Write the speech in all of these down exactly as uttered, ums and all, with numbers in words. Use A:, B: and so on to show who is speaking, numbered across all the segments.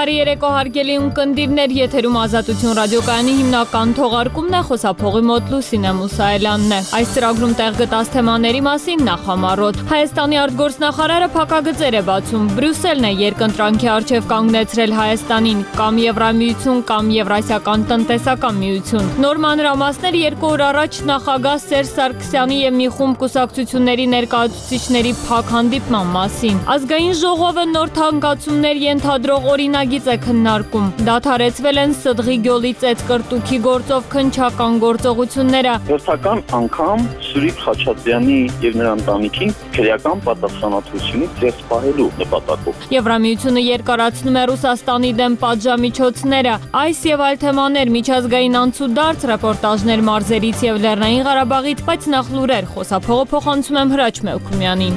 A: Բարի երեկո հարգելի ունկնդիրներ, եթերում Ազատություն ռադիոկայանի հիմնական թողարկումն է, խոսափողի մոտ Լուսինե Մուսայելյանն է։ Այս ծրագրում տեղ գտած թեմաների մասին նախամարոտ։ Հայաստանի արտգործնախարարը փակագծեր է բացում։ Բրյուսելն է երկընտրանքի առջև կանգնեցրել Հայաստանին կամ Եվրամիություն կամ Եվրասիական տնտեսական միություն։ Նոր մանրամասներ երկու օր առաջ նախագահ Սերժ Սարգսյանի եւ մի խումբ կուսակցությունների ներկայացուցիչների փակ հանդիպման մասին։ Ազգային ժողովը նոր թանկացումներ ենթադրող օրինագիծ է քննարկում։ Դադարեցվել են Սդղի գյուղի ծեծկրտուքի գործով քննչական գործողությունները։
B: Հերթական անգամ Սուրիկ Խաչատրյանի եւ նրա ընտանիքին քրեական պատասխանատվությունից ցույց պահելու նպատակով։
A: Եվրամիությունը երկարացնում է Ռուսաստանի դեմ պատժամիջոցները։ Այս եւ այլ թեմաներ միջազգային անցուդարձ ռեպորտաժներ մարզերից եւ Լեռնային Ղարաբաղից, բայց նախ լուրեր, խոսափողը փոխանցում եմ Հրաչ Մելքումյանին։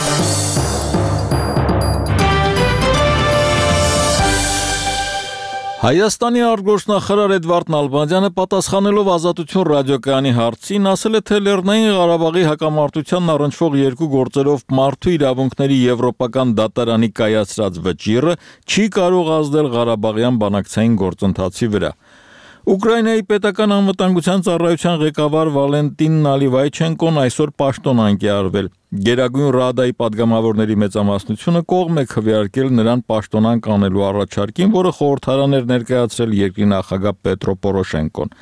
C: Հայաստանի արտգործնախարար Էդվարդ Նալբանդյանը պատասխանելով Ազատություն ռադիոկայանի հարցին ասել է, թե Լեռնային Ղարաբաղի հակամարտությանն առնչվող երկու գործերով մարդու իրավունքների եվրոպական դատարանի կայացրած վճիռը չի կարող ազդել Ղարաբաղյան բանակցային գործընթացի վրա։ Ուկրաինայի պետական անվտանգության ծառայության ղեկավար Վալենտին Նալիվայչենկոն այսօր պաշտոնանկ է արվել։ Գերագույն Ռադայի падգամավորների մեծամասնությունը կողմ է քվեարկել նրան պաշտոնանկ անելու առաջարկին, որը խորհրդարան էր ներկայացրել երկրի նախագահ Պետրո Պորոշենկոն։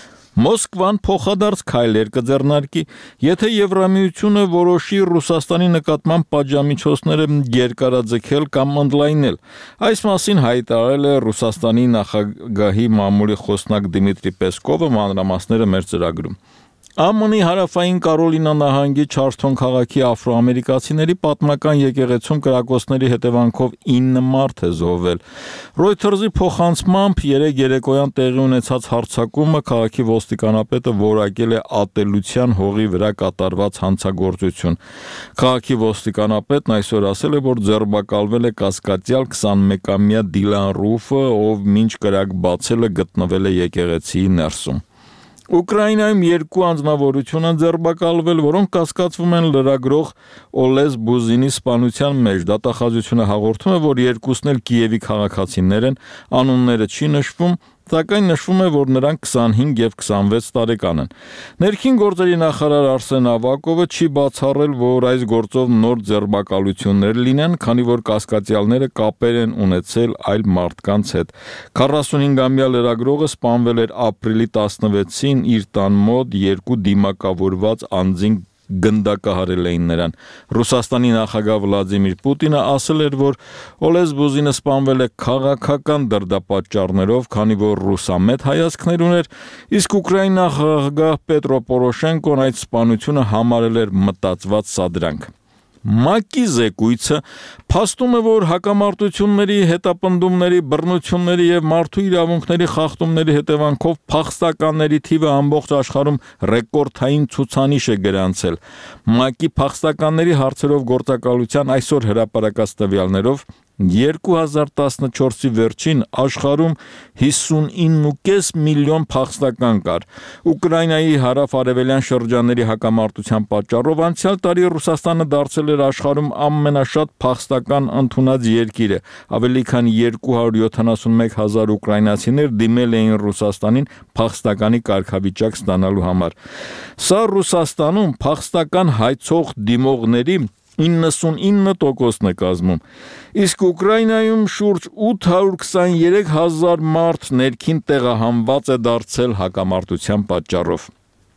C: Մոսկվան փոխադարձ քայլեր կձեռնարկի, եթե Եվրամիությունը որոշի Ռուսաստանի նկատմամբ պատժամիջոցները երկարաձգել կամ ընդլայնել։ Այս մասին հայտարարել է Ռուսաստանի նախագահի մամուլի խոսնակ Դիմիտրի Պեսկովը, մանրամասները մեր ծրագրում։ ԱՄՆ-ի հարավային Կարոլինա նահանգի Չարլսթոն քաղաքի աֆրոամերիկացիների պատմական եկեղեցում կրակոցների հետևանքով ինը մարդ է զոհվել։ Reuters-ի փոխանցմամբ երեկ երեկոյան տեղի ունեցած հարձակումը քաղաքի ոստիկանապետը որակել է ատելության հողի վրա կատարված հանցագործություն։ Քաղաքի ոստիկանապետն այսօր ասել է, որ ձերբակալվել է կասկածյալ քսանմեկամյա Դիլան Ռուֆը, ով մինչ կրակ բացելը գտնվել է եկեղեցիի ներսում։ Ուկրաինայում երկու անձնավորություն են ձերբակալվել, որոնք կասկածվում են լրագրող Օլեզ Բուզինի սպանության մեջ։ Դատախազությունը հաղորդում է, որ երկուսն էլ Կիևի քաղաքացիներ են, անունները չի նշվում, սակայն նշվում է, որ նրանք քսանհինգ եւ քսանվեց տարեկան են։ Ներքին գործերի նախարար Արսեն Ավակովը չի բացառել, որ այս գործով նոր ձերբակալություններ լինեն, քանի որ կասկածյալները կապեր են ունեցել այլ մարդկանց հետ։ քառասունհինգամյա լրագրողը սպանվել էր ապրիլի տասնվեցին իր տան մոտ երկու դիմակավորված անձին գնդակահարել էին նրան։ Ռուսաստանի նախագահ Վլադիմիր Պուտինը ասել էր, որ Օլեզ Բուզինը սպանվել է քաղաքական դրդապատճառներով, քանի որ ռուսամետ հայացքներ ուներ, իսկ Ուկրաինայի նախագահ Պետրո Պորոշենկոն այդ սպանությունը համարել էր մտածված սադրանք։ ՄԱԿ-ի զեկույցը փաստում է, որ հակամարտությունների, հետապնդումների, բռնությունների եւ մարդու իրավունքների խախտումների հետևանքով փախստականների թիվը ամբողջ աշխարհում ռեկորդային ցուցանիշ է գրանցել։ ՄԱԿ-ի փախստականների հարցերով գործակալության այսօր հրապարակած տվյալներով երկու հազար տասնչորսի վերջին աշխարհում հիսունինը կես միլիոն փախստական կար։ Ուկրաինայի հարավ-արևելյան շրջանների հակամարտության պատճառով անցյալ տարի Ռուսաստանը դարձել էր աշխարհում ամենաշատ փախստական ընդունած երկիրը։ Ավելի քան երկու հարյուր յոթանասունմեկ հազար ուկրաինացիներ դիմել էին Ռուսաստանին փախստականի կարգավիճակ ստանալու համար։ Սա Ռուսաստանում փախստական հայցող դիմողների իննսունինը տոկոսն է կազմում, իսկ Ուկրաինայում շուրջ ութ հարյուր քսաներեք հազար մարդ ներքին տեղահանված է դարձել հակամարտության պատճառով։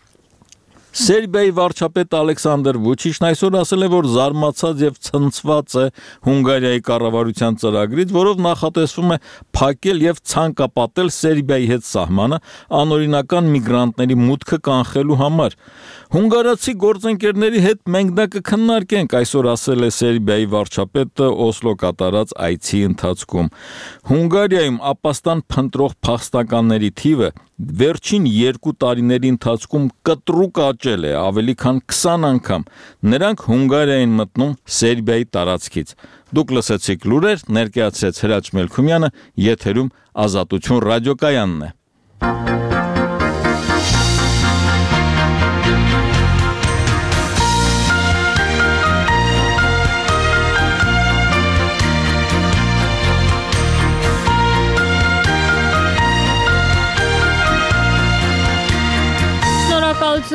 C: Սերբիայի վարչապետ Ալեքսանդր Վուչիչն այսօր ասել է, որ զարմացած եւ ցնցված է Հունգարիայի կառավարության ծրագրից, որով նախատեսվում է փակել եւ ցանկապատել Սերբիայի հետ սահմանը անօրինական միգրանտների մուտքը կանխելու համար։ Հունգարացի գործընկերների հետ մենք դա կքննարկենք, այսօր ասել է Սերբիայի վարչապետը Օսլո կատարած այցի ընթացքում։ Հունգարիայում ապաստան փնտրող փախստականների թիվը վերջին երկու տարիների ընթացքում կտրուկ աճել է, ավելի քան քսան անգամ։ Նրանք Հունգարիա են մտնում Սերբիայի տարածքից։ Դուք լսեցիք լուրեր, ներկայացրեց Հրաչ Մելքումյանը, եթերում Ազատություն ռադիոկայանն է։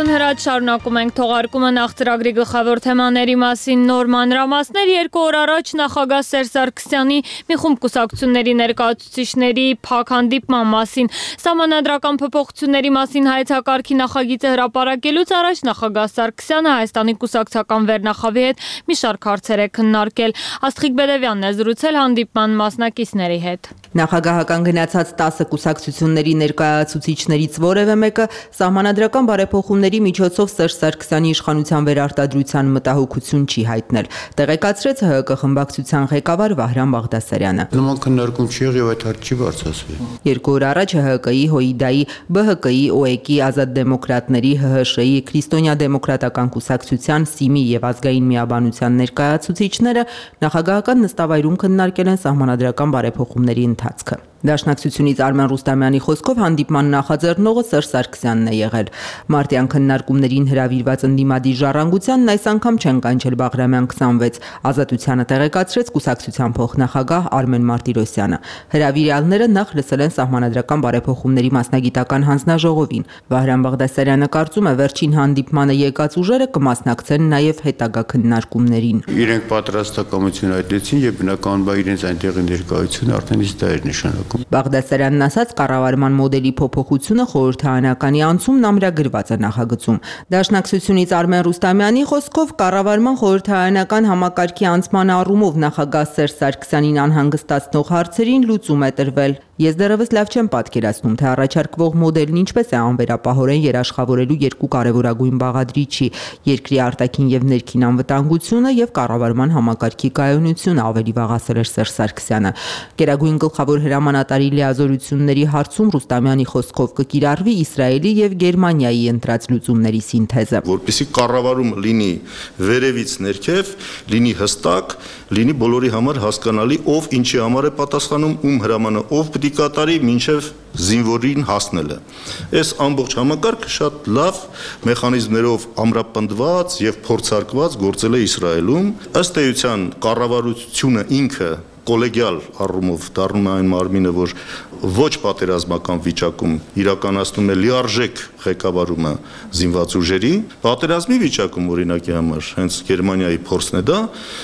A: Ողջույն հրաց, շարունակում ենք թողարկումը նախ ծրագրի գլխավոր թեմաների մասին նոր մանրամասներ։ Երկու օր առաջ նախագահ Սերժ Սարգսյանի մի խումբ կուսակցությունների ներկայացուցիչների փակ հանդիպման մասին, սահմանադրական փոփոխությունների մասին հայեցակարգի նախագիծը հրապարակելուց առաջ նախագահ Սարգսյանը Հայաստանի կուսակցական վերնախավի հետ մի շարք հարցեր է քննարկել։ Աստղիկ Բեդևյանն է զրուցել հանդիպման մասնակիցների հետ։
D: Նախագահական գնացած տասը կուսակցությունների ներկայացուցիչներից որևէ մեկը սահմանադրական բարեփոխումների միջոցով Սերժ Սարգսյանի իշխանության վերարտադրության մտահոգություն չի հայտնել, տեղեկացրեց ՀՀԿ խմբակցության ղեկավար Վահրամ Բաղդասարյանը։
E: Նման քննարկում չի եղել, այդ հարց չի բարձրացվել։
D: Երկու օր առաջ ՀՀԿ-ի, ՀՅԴ-ի, ԲՀԿ-ի, ՕԵԿ-ի, Ազատ դեմոկրատների, ՀՀՇ-ի, Քրիստոնյա դեմոկրատական կուսակցության, ՍԻՄ-ի եւ Ազգային միաբանության ներկայացուցիչները նախագահական նստավայրում քննարկել են սահմանադրական բարեփոխումների ընթացքը։ Դաշնակցությունից Արմեն Ռուստամյանի խոսքով հանդիպման նախաձեռնողը Սերժ Սարգսյանն է եղել։ Մարտյան քննարկումներին հրավիրված ընդդիմադիր ժառանգությանն այս անգամ չեն կանչել Բաղրամյան քսանվեց, Ազատությանը տեղեկացրեց կուսակցության փոխնախագահ Արմեն Մարտիրոսյանը։ Հրավիրյալները նախ լսել են սահմանադրական բարեփոխումների մասնագիտական հանձնաժողովին։ Վահրամ Բաղդասարյանը կարծում է վերջին հանդիպմանը եկած ուժերը կմասնակցեն նաև հետագա քննարկումներին։
E: Իրենք պատրաստակամություն հայտնեցին եւ բնականաբար իրենց այնտեղի ներկայությունը արդեն իսկ դա էր նշանակում։
D: Բաղդասարյանն ասաց, կառավարման մոդելի փոփոխությունը խորհրդարանականի անցումն ամրագրված է նախագծում։ Դաշնակցությունից Արմեն Ռուստամյանի խոսքով կառավարման խորհրդարանական համակարգի անցման առումով նախագահ Սերժ Սարգսյանին անհանգստացնող հարցերին լուծում է տրվել։ Ես դեռևս լավ չեմ պատկերացնում, թե առաջարկվող մոդելն ինչպես է անվերապահորեն երաշխավորելու երկու կարևորագույն բաղադրիչի՝ երկրի արտաքին եւ ներքին անվտանգությունը եւ կառավարման համակարգի կայունությունը, ավելի վաղ ասել էր Սերժ Սարգսյանը։ Գերագույն գլխավոր հրամանատարի լիազորությունների հարցում Ռուստամյանի խոսքով կկիրառվի Իսրայելի եւ Գերմանիայի ընտրած լուծումների սինթեզը,
F: որպեսզի կառավարումը լինի վերևից ներքև, լինի հստակ, լինի բոլորի համար հասկանալի, ով ինչի համար է պատասխանում, ում հրամանը ով պետք է կատարի մինչև զինվորին հասնելը։ Այս ամբողջ համակարգը շատ լավ մեխանիզմներով ամրապնդված եւ փորձարկված գործել է Իսրայելում։ Ըստ էության կառավարությունը ինքը կոլեգիալ առումով դառնում է այն մարմինը, որ ոչ պատերազմական վիճակում իրականացնում է լիարժեք ղեկավարումը զինված ուժերի, պատերազմի վիճակում օրինակի համար հենց Գերմանիայի փորձն է դա,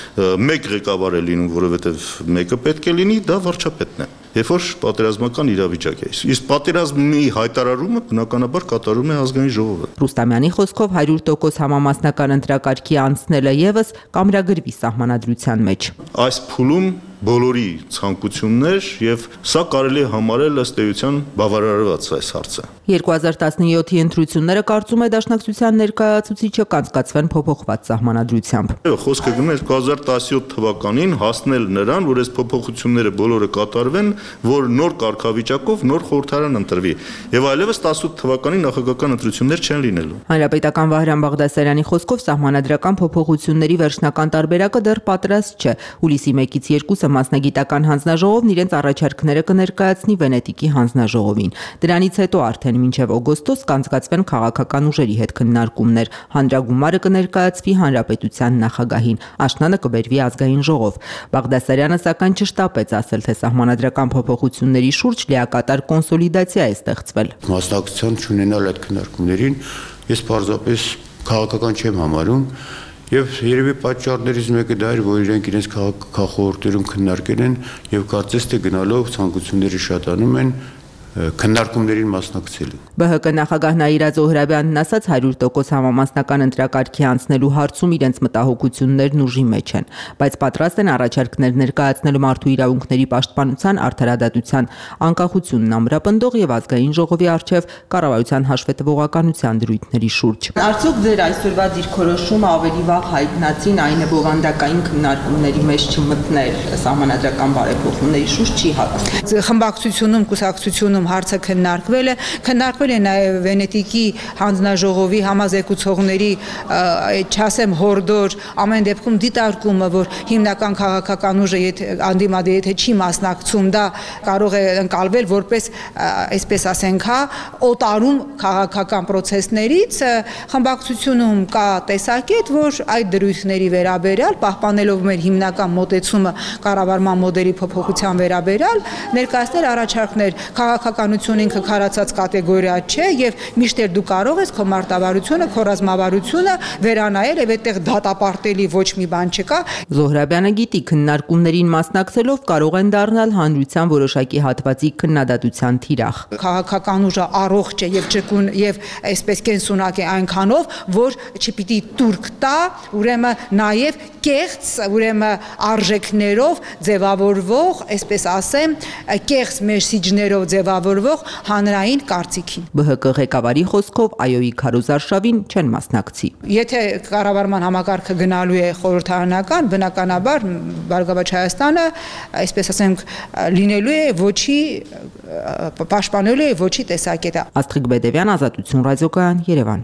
F: մեկ ղեկավար է լինում, որովհետև մեկը պետք է լինի, դա վարչապետն է։ Երբ որ պատերազմական իրավիճակ է։ Իսկ պատերազմի հայտարարումը բնականաբար կատարում է ազգային ժողովը։
D: Ռուստամյանի խոսքով հարյուր տոկոս համամասնական ընտրակարգի անցնելը եւս կամրագրվի սահմանադրության մեջ։
F: Այս փուլում բոլորի ցանկություններ եւ սա կարելի է համարել ըստ էության բավարարված այս հարցը։
D: երկու հազար տասնյոթի ընտրությունները կարծում է Դաշնակցության ներկայացուցիչը կանցկացվեն փոփոխված սահմանադրությամբ։
F: Խոսքը գնում է երկու հազար տասնյոթ թվականին հասնել նրան, որ այս փոփոխությունները բոլորը կատարվեն, որ նոր կարգավիճակով նոր խորհրդարան ընտրվի եւ այլևս տասնութ թվականի նախագահական ընտրություններ չեն լինելու։
D: Հանրապետական Վահրամ Բաղդասարյանի խոսքով սահմանադրական փոփոխությունների վերջնական տարբերակը դեռ պատրաստ չէ։ Հուլիսի մեկից երկուսը մասնագիտական հանձնաժողովն իրենց առաջարկները կներկայացնի Վենետիկի հանձնաժողովին։ Դրանից հետո արդեն մինչև օգոստոս կանցկացվեն քաղաքական ուժերի հետ քննարկումներ։ Հանրագումարը կներկայացվի հանրապետության նախագահին, աշնանը կբերվի ազգային ժողով։ Բաղդասարյանը սակայն չշտապեց ասել, թե սահմանադրական փոփոխությունների շուրջ լիակատար կոնսոլիդացիա է ստեղծվել։
E: Մասնակցության չունենալ այդ քննարկումներին ես պարզապես քաղաքական չեմ համարում։ Եվ երևի պատճառներից մեկը դա էր, որ իրենք իրենց քաղաքախորհուրդերում քննարկել են եւ կարծես թե գնալով ցանկությունները շատանում են քննարկումներին մասնակցելու։
D: ԲՀԿ նախագահ Նաիրա Զոհրաբյանն ասաց հարյուր տոկոս համամասնական ընտրակարգի անցնելու հարցում իրենց մտահոգություններն ուժի մեջ են, բայց պատրաստ են առաջարկներ ներկայացնել մարդու իրավունքների պաշտպանության, արդարադատության, անկախությունն ամրապնդող եւ ազգային ժողովի առջեւ կառավարության հաշվետվողականության դրույթների շուրջ։
G: Արդյոք ձեր այսօրվա դիրքորոշումը ավելի վաղ հայտնածին այն է բովանդակային քննարկումների մեջ չմտնել սահմանադրական բարեփոխումների շուրջ չի հակասում։
H: Խմբակցությունում, կուսակցությունում հարցը քննարկվել է, քննարկվել է նաև Վենետիկի հանձնաժողովի համազեկուցողների, չասեմ հորդոր, ամեն դեպքում դիտարկումը, որ հիմնական քաղաքական ուժը անդիմադի եթե չի մասնակցում, դա կարող է ընկալվել որպես, այսպես ասենք, հա, օտարում քաղաքական process-ներից, խմբակցությունում կա տեսակետ, որ այդ դրույթների վերաբերյալ, պահպանելով մեր հիմնական մոտեցումը կառավարման մոդելի փոփոխության վերաբերյալ, ներկայացնել առաջարկներ քաղաքական քաղաքականություն ինքը քարացած կատեգորիա չէ եւ միշտ դու կարող ես քո մարտավարությունը, քո ռազմավարությունը վերանայել եւ այդտեղ դատապարտելի ոչ մի բան չկա։
D: Զոհրաբյանը գիտի, քննարկումներին մասնակցելով կարող են դառնալ հանրության որոշակի հատվածի քննադատության թիրախ։
H: Քաղաքական ուժը առողջ է եւ ճկուն եւ այսպես կենսունակ է այնքանով, որ չպիտի турք տա, ուրեմն նաեւ կեղծ, ուրեմն արժեքներով ձևավորվող, այսպես ասեմ, կեղծ մեսիջներով ձևավորվող հանրային կարծիքին։
D: Բ Հ Կ ղեկավարի խոսքով այոյի քարոզարշավին չեն մասնակցի։
H: Եթե կառավարման համակարգը գնալու է խորհրդարանական, բնականաբար Բարգավաճ Հայաստանը, այսպես ասենք, լինելու է ոչի պաշտպանելու է ոչի տեսակետը։
D: Աստղիկ Բեդևյան, Ազատություն ռադիոկայան, Երևան։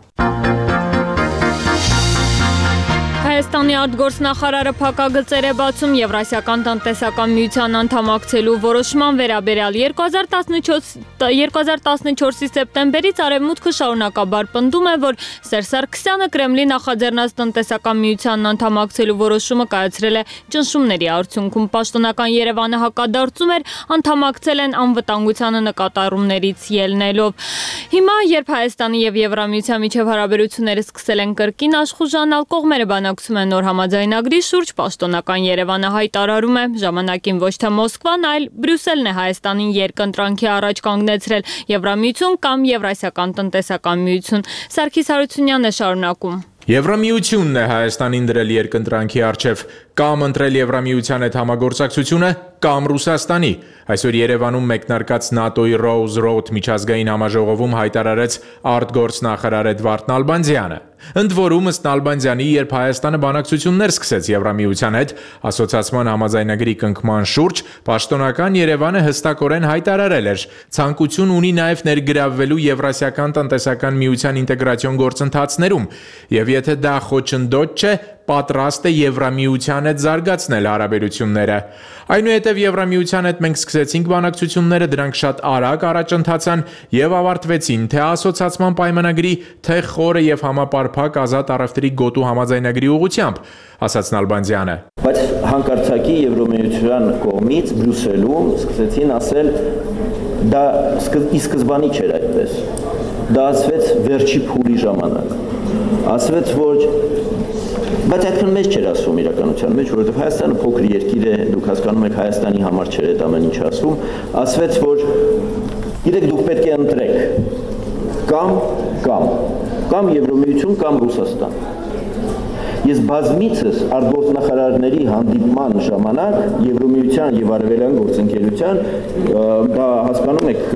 A: Հայաստանի արտգործնախարարը փակագծեր է բացում Եվրասիական տնտեսական միության անդամակցելու որոշման վերաբերյալ երկու հազար տասնչորսի սեպտեմբերից Արևմուտքը շարունակաբար պնդում է, որ Սերժ Սարգսյանը Կրեմլի նախաձեռնած տնտեսական միությանն անդամակցելու որոշումը կայացրել է ճնշումների արդյունքում։ Պաշտոնական Երևանը հակադարձում էր, անդամակցել են անվտանգությանը նկատառումներից ելնելով։ Հիմա, երբ Հայաստանի եւ Եվրամիության միջև հարաբերությունները սկսել են կրկին աշխուժանալ, կողմերը բանակցում են նոր համաձայնագրի շուրջ, պաշտոնական Երևանը հայտարարում է, ժամանակին ոչ թե Մոսկվան, այլ Բրյուսելն է Հայաստանին երկընտրանքի առաջ կանգնեցրել Եվրամիություն կամ Եվրասիական տնտեսական միություն։ Սարգիս Հարությունյանն է շարունակում։
I: Եվրամիությունն է Հայաստանին դրել երկընտրանքի առջև, կամ ընտրել Եվրամիության հետ համագործակցությունը, կամ Ռուսաստանի։ Այսօր Երևանում մեկնարկած ՆԱՏՕ-ի Rose Road միջազգային համաժողովում հայտարարեց արտգործնախարար Էդվարդ Նալբանդյանը։ Ընդ որում, ըստ Նալբանդյանի, երբ Հայաստանը բանակցություններ սկսեց Եվրամիության հետ ասոցիացման համաձայնագրի կնքման շուրջ, պաշտոնական Երևանը հստակորեն հայտարարել էր, ցանկություն ունի նաև ներգրավվելու Եվրասիական տնտեսական միության ինտեգրացիոն գործընթացներում, եւ եթե դա խոչընդոտ չէ, պատրաստ է Եվրամիության հետ զարգացնել հարաբերությունները։ Այնուհետև Եվրամիության հետ մենք սկսեցինք բանակցությունները, դրանք շատ արագ առաջընթացան եւ ավարտվեցին թե ասոցիացման պայմանագրի, թե խորը եւ համապարփակ ազատ առևտրի գոտու համաձայնագրի ուղղությամբ, ասաց Նալբանդյանը։
J: Բայց հանկարծակի Եվրամիության կողմից Բրյուսելում սկսեցին ասել, դա ի սկզբանի չէր այդպես։ Դա ասվեց վերջի փուլի ժամանակ։ Ասվեց, որ բայց այդքան մեծ չէր ասում իրականության մեջ, որովհետև Հայաստանը փոքր երկիր է, դուք հասկանում եք Հայաստանի համար չէր այդ ամեն ինչ ասում, ասվեց, որ գիտեք դուք պետք է ընտրեք կամ կամ կամ Եվրամիություն կամ Ռուսաստան։ Ես բազմիցս արտգործնախարարների հանդիպման ժամանակ Եվրամիության եւ Արևելյան գործընկերության, դա հասկանում եք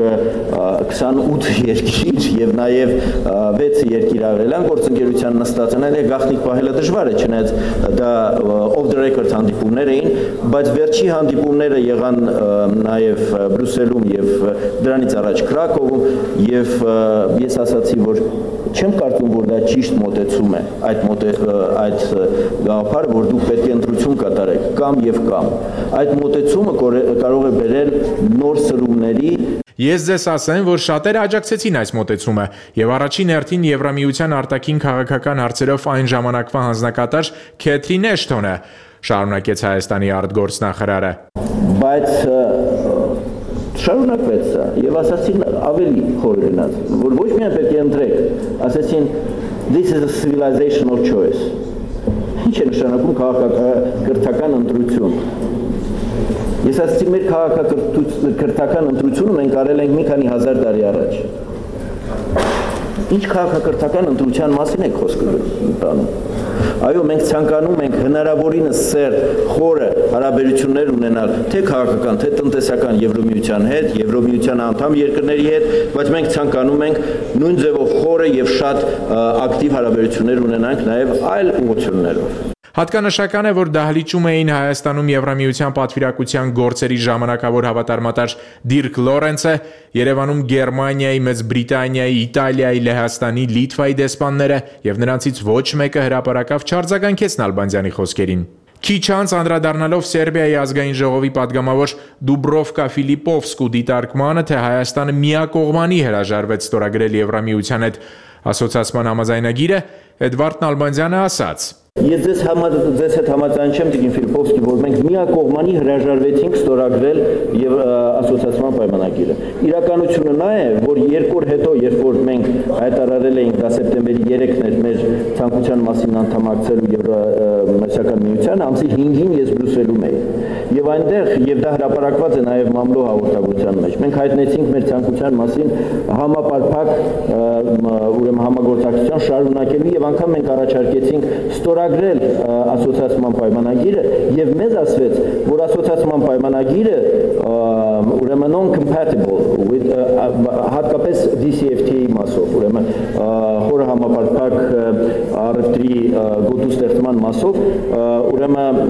J: քսանութ երկիր եւ նաեւ վեց երկիր Արևելյան գործընկերության նստած են, այլ գաղտնիք պահելը դժվար է, չնայած դա off the record հանդիպումներ էին, բայց վերջի հանդիպումները եղան նաեւ Բրյուսելում եւ դրանից առաջ Քրակովում եւ ես ասացի, որ չեմ կարծում, որ դա ճիշտ մոտեցում է այդ մոտե այդ գաղափարը, որ դուք պետք է ընտրություն կատարեք կամ եւ կամ։ Այդ մոտեցումը կարող է բերել նոր սրումների։
I: Ես ձեզ ասեմ, որ շատերը աջակցեցին այս մոտեցումը եւ առաջին հերթին Եվրամիության արտաքին քաղաքական հարցերով այն ժամանակվա հանձնակատար Քեթրին Էշթոնը, շարունակեց Հայաստանի արտգործնախարարը։ Բայց շարունակվեց սա եւ ասացին ավելի խորհրդանաց, որ ոչ միայն պետք է ընտրեք, ասացին this is a civilizational choice։ Ինչ է նշանակում քաղաքակրթական ընտրություն։ Ես ասացի մեր քաղաքակրթական ընտրությունը մենք արել ենք մի քանի հազար տարի առաջ։ Ինչ քաղաքակրթական ընտրության մասին եք խոսքը տանում։ Այո, մենք ցանկանում ենք հնարավորինս սերտ, խորը հարաբերություններ ունենալ թե քաղաքական, թե տնտեսական Եվրամիության հետ, Եվրամիության անդամ երկրների հետ, բայց մենք ցանկանում ենք նույն ձևով խորը եւ շատ ակտիվ հարաբերություններ ունենանք նաեւ այլ ուղղություններով։ Հատկանշական է, որ դահլիճում էին Հայաստանում Եվրամիության պատվիրակության գործերի ժամանակավոր հավատարմատար Դիրք Լորենցը, Երևանում Գերմանիայի, Մեծ Բրիտանիայի, Իտալիայի, Լեհաստանի, Լիտվայի դեսպանները եւ նրանցից ոչ մեկը հրապարակավ չարձագանքեց Նալբանդյանի խոսքերին։ Քիչ անց անդրադառնալով Սերբիայի ազգային ժողովի падգամավոր Դուբրովկա Ֆիլիպովսկու դիտարկմանը, թե Հայաստանը միակողմանի հրաժարվեց ստորագրել Եվրամիության հետ ասոցիացման համաձայնագիրը,
K: Էդվարդ Նալբանդյանը ասաց.
J: Ես ձեզ համար ձեզ հետ համաձայն չեմ Տիկին Ֆիլիպովսկի, որ մենք միակողմանի հրաժարվեցինք ստորագրել եւ ասոցիացիան պայմանագիրը։ Իրականությունը նա է, որ երկու օր հետո, երբ որ մենք հայտարարել էինք դա սեպտեմբերի երեքն էր մեր ցանկության մասին անդամակցելու Եվրամիության միության, ամսի հինգին ես Բրյուսելում էի։ Եվ այնտեղ եւ դա հրապարակված է նաեւ մամլո հաղորդագրության մեջ։ Մենք հայտնեցինք մեր ցանկության մասին համապարփակ ուրեմն համագործակցության շարունակելու եւ անգամ մենք առաջարկեցինք ստորագրել ասոցիացիան պայմանագիրը եւ մեզ ասվեց, որ ասոցիացիան պայմանագիրը ուրեմն non-compatible with հատկապես D C F T A-ի մասով, ուրեմն խորը համապարփակ առևտրի գոտու ստեղծման մասով, ուրեմն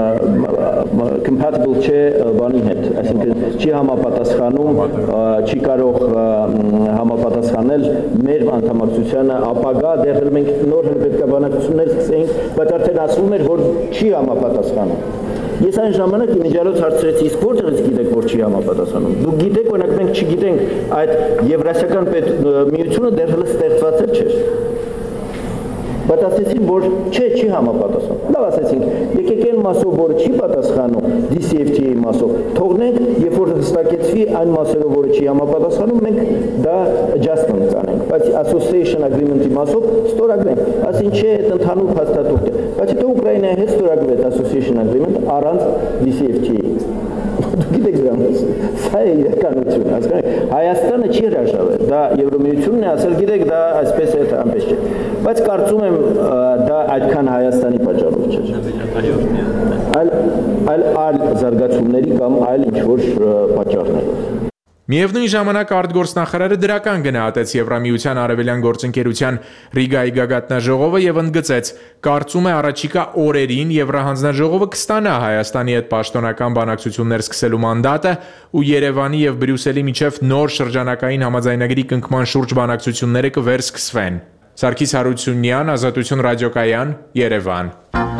J: compatible չէ բանի հետ, այսինքն չի համապատասխանում, չի կարող համապատասխանել մեր անդամակցությանը, ապագա դեռ մենք նոր պետքաբանակցություններ սկսեինք, բայց արդեն ասվում էր, որ չի համապատասխանում։ Ես այն ժամանակ իմիջիալոց հարցրեցի, իսկ որտեղից գիտեք, որ չի համապատասխանում։ Դուք գիտեք, օրինակ մենք չգիտենք, այդ Եվրասիական միությունը դեռ հենց ստեղծված չէր։ Բայց ասեցին, որ չէ, չի համապատասխանում։ Լավ ասեցինք, եկեք այն մասով, որը չի պատասխանում D C F T A-ի մասով, թողնենք, երբ որ հստակեցվի այն մասերով, որը չի համապատասխանում, մենք դա adjustment կանենք, բայց association agreement-ի մասով ստորագրենք։ Ասին չէ, այդ ընդհանուր փաստաթուղթ է։ Բայց հետո Ուկրաինայի հետ ստորագրվեց association agreement առանց D C F T A-ի։ Դուք գիտեք դրանից, սա է իրականությունը, հասկանու՞մ։ Հայաստանը չի հրաժարվել, դա Եվրամիությունն է ասել, գիտեք, դա այսպես է, այնպես չէ։ Բայց կարծում եմ դա այդքան Հայաստանի պատճառով չէ։ Այլ այլ այլ զարգացումների կամ այլ ինչ-որ պատճառներով։
K: Միևնույն ժամանակ արտգործնախարարը դրական գնահատեց Եվրամիության արևելյան գործընկերության Ռիգայի գագաթնաժողովը եւ ընդգծեց. կարծում է առաջիկա օրերին Եվրահանձնաժողովը կստանա Հայաստանի հետ պաշտոնական բանակցություններ սկսելու մանդատը ու Երևանի եւ Բրյուսելի միջև նոր շրջանակային համաձայնագրի կնքման շուրջ բանակցությունները կվերսկսվեն։ Սարգիս Հարությունյան, Ազատություն ռադիոկայան, Երևան։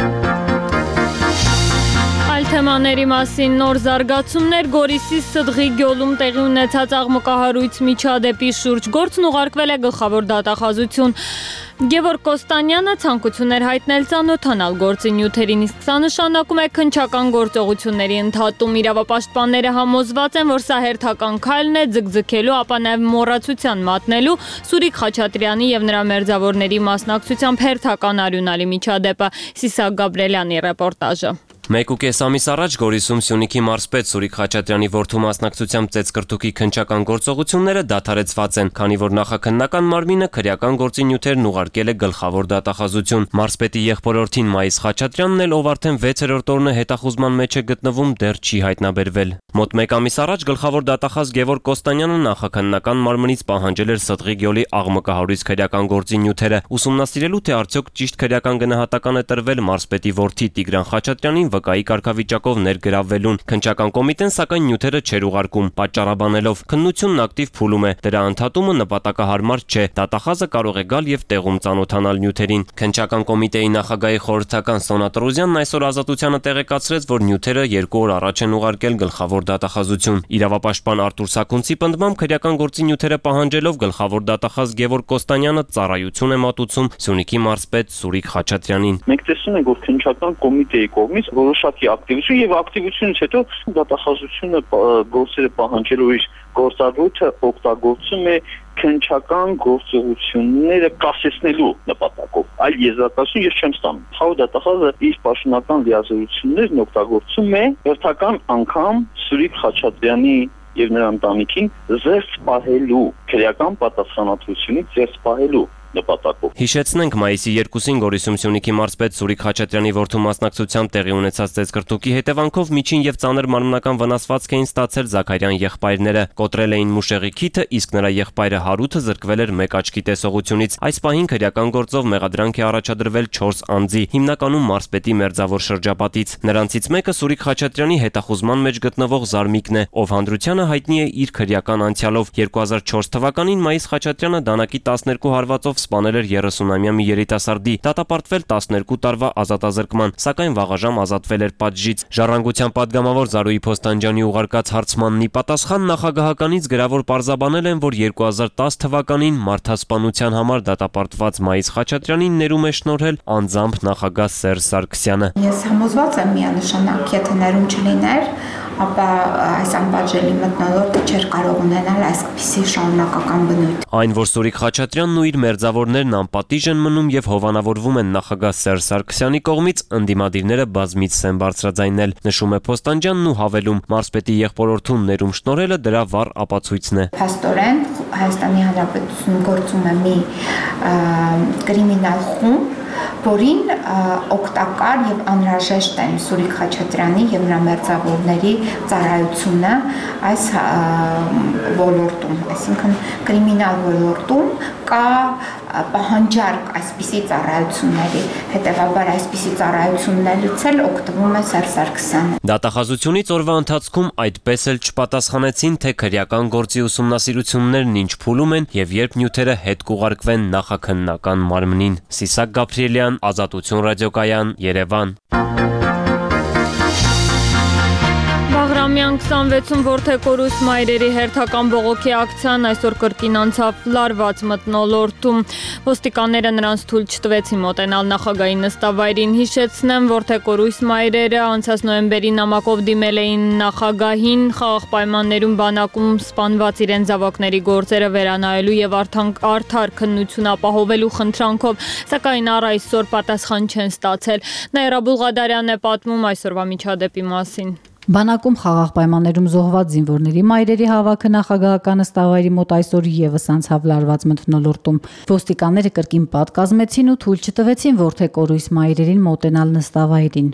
A: Թեմաների մասին նոր զարգացումներ Գորիսի Սդղի գյուղում տեղի ունեցած աղմկահարույց միջադեպի շուրջ գործն ուղարկվել է գլխավոր դատախազություն։ Գևորգ Կոստանյանը ցանկություն էր հայտնել ծանոթանալ գործի նյութերին, իսկ սա նշանակում է քննչական գործողությունների ընդհատում։ Իրավապաշտպանները համոզված են, որ սա հերթական քայլն է ձգձգելու, ապա նաև մոռացության մատնելու Սուրիկ Խաչատրյանի եւ նրա մերձավորների մասնակցությամբ հերթական արյունալի միջադեպը։ Սիսակ Գաբրելյանի ռեպորտաժը։
L: Մեկ ու կես ամիս առաջ Գորիսում Սյունիքի մարզպետ Սուրիկ Խաչատրյանի որդու մասնակցությամբ ծեծկրտուկի քննչական գործողությունները դադարեցված են, քանի որ նախաքննական մարմինը քրեական գործի նյութերն ուղարկել է գլխավոր դատախազություն։ Մարզպետի եղբորորդին Մայիս Խաչատրյանն էլ, ով արդեն վեցերորդ օրն է հետախուզման մեջ է գտնվում, դեռ չի հայտնաբերվել։ Մոտ մեկ ամիս առաջ գլխավոր դատախազ Գևորգ Կոստանյանը նախաքննական մարմնից պահանջել էր Սդղի գյուղի աղմկահարույց քրեական գործի նյութերը, ուսումնասիրելու թե արդյոք ճիշտ քրեական գնահատական է տրվել մարզպետի որդի Տիգրան Խաչատրյանին վկայի կարգավիճակով ներգրավվելուն։ Քննչական կոմիտեն սակայն նյութերը չէր ուղարկում, պատճառաբանելով քննությունն ակտիվ փուլում է, դրա ընդհատումը նպատակահարմար չէ, դատախազը կարող է գալ եւ տեղում ծանոթանալ նյութերին։ Քննչական կոմիտեի նախագահի խորհրդական Սոնա Տրոզյանն այսօր Ազատությանը տեղեկացրեց, որ նյութերը երկու օր առաջ են ուղարկել գլխավոր դատախազություն։ Իրավապաշտպան Արտուր Սաքունցի պնդմամբ քրեական գործի նյութերը պահանջելով գլխավոր դատախազ Գևորգ Կոստանյանը ծառայություն է մատուցում Սյունիքի մարզպետ Սուրիկ Խաչատրյանին։
B: Մենք տեսնում ենք, որ քննչական կոմիտեի կողմից որոշակի ակտիվություն եւ ակտիվությունից հետո դատախազությունը գործերը պահանջելու իր գործառույթը օգտագործում է քննչական գործողությունները կասեցնելու նպատակով։ Այլ եզրակացություն ես չեմ ստանում։ Խաղ դատախազը իր պաշտոնական լիազորություններն օգտագործում է հերթական անգամ Սուրիկ Խաչատրյանի եւ նրա ընտանիքին զերծ պահելու, քրեական պատասխանատվությունից զերծ պահելու նպատակով։
L: Հիշեցնենք, մայիսի երկուսին Գորիսում Սյունիքի մարզպետ Սուրիկ Խաչատրյանի որդու մասնակցությամբ տեղի ունեցած ծեծկրտուկի հետևանքով միջին եւ ծանր մարմնական վնասվածք էին ստացել Զաքարյան եղբայրները, կոտրել էին մուշեղի քիթը, իսկ նրա եղբայրը Հարութը զրկվել էր մեկ աչքի տեսողությունից։ Այս պահին քրեական գործով մեղադրանք է առաջադրվել չորս անձի, հիմնականում մարզպետի մերձավոր շրջապատից։ Նրանցից մեկը Սուրիկ Խաչատրյանի հետախուզման մեջ գտնվող Զարմիկն է, ով հանրությանը հայտնի է իր քրեական անցյալով։ երկու հազար չորս թվականին Մայիս Խաչատրյանը դանակի տասներկու հարվածով պատճառով սպանել էր երեսունամյա մի երիտասարդի, դատապարտվել տասներկու տարվա ազատազրկման, սակայն վաղաժամ ազատվել էր պատժից։ Ժառանգության падգամավոր Զարուհի Փոստանջյանի ուղարկած հարցմանն ի պատասխան նախագահականից գրավոր պարզաբանել են, որ երկու հազար տաս թվականին մարդասպանության համար դատապարտված Մայիս Խաչատրյանին ներում է շնորհել անձամբ նախագահ Սերժ Սարգսյանը։
M: Ես համոզված եմ միանշանակ, եթե ներում չլիներ, ապա այս անպատժելի մթնոլորտը չէր կարող ունենալ այսպիսի շարունակական բնույթ։
L: Այն, որ Սուրիկ Խաչատրյանն ու իր մերձավորներն անպատիժ են մնում եւ հովանավորվում են նախագահ Սերժ Սարգսյանի կողմից, ընդդիմադիրները բազմից են բարձրաձայնել, նշում է Փոստանջյանն ու հավելում, մարզպետի եղբորորդուն ներում շնորհելը դրա վառ ապացույցն է։
M: Փաստորեն Հայաստանի Հանրապետությունում գործում է մի կրիմինալ խումբ, որին օգտակար եւ անհրաժեշտ են Սուրիկ Խաչատրյանի եւ նրա մերձավորների ծառայությունը այս ոլորտում, այսինքն կրիմինալ ոլորտում կա պահանջարկ այսպիսի ծառայությունների, հետեւաբար այսպիսի ծառայություններից էլ օգտվում է Սերժ Սարգսյանը։
L: Դատախազությունից օրվա ընթացքում այդպես էլ չպատասխանեցին, թե քրեական գործի ուսումնասիրություններն ինչ փուլում են եւ երբ նյութերը հետ կուղարկվեն նախաքննական մարմնին։ Սիսակ Գաբրիելյան, Ազատություն ռադիոկայան, Երևան։
A: Բաղրամյան քսանվեցում որդեկորուս մայրերի հերթական բողոքի ակցիան այսօր կրկին անցավ լարված մթնոլորտում։ Ոստիկանները նրանց թույլ չտվեցին մոտենալ նախագահի նստավայրին։ Հիշեցնեմ, որդեկորուս մայրերը անցած նոյեմբերի նամակով դիմել էին նախագահին խաղաղ պայմաններում բանակում սպանված իրենց զավակների գործերը վերանայելու եւ արդար քննություն ապահովելու խնդրանքով, սակայն առ այսօր պատասխան չեն ստացել։ Նաիրա Բուլղադարյանն է պատմում այսօրվա միջադեպի մասին։
N: Բանակում խաղաղ պայմաններում զոհված զինվորների մայրերի հավաքը նախագահական նստավայրի մոտ այսօր եւս անցավ լարված մթնոլորտում։ Ոստիկանները կրկին պատկազմեցին ու թույլ չտվեցին որդեկորույս մայրերին մոտենալ նստավայրին։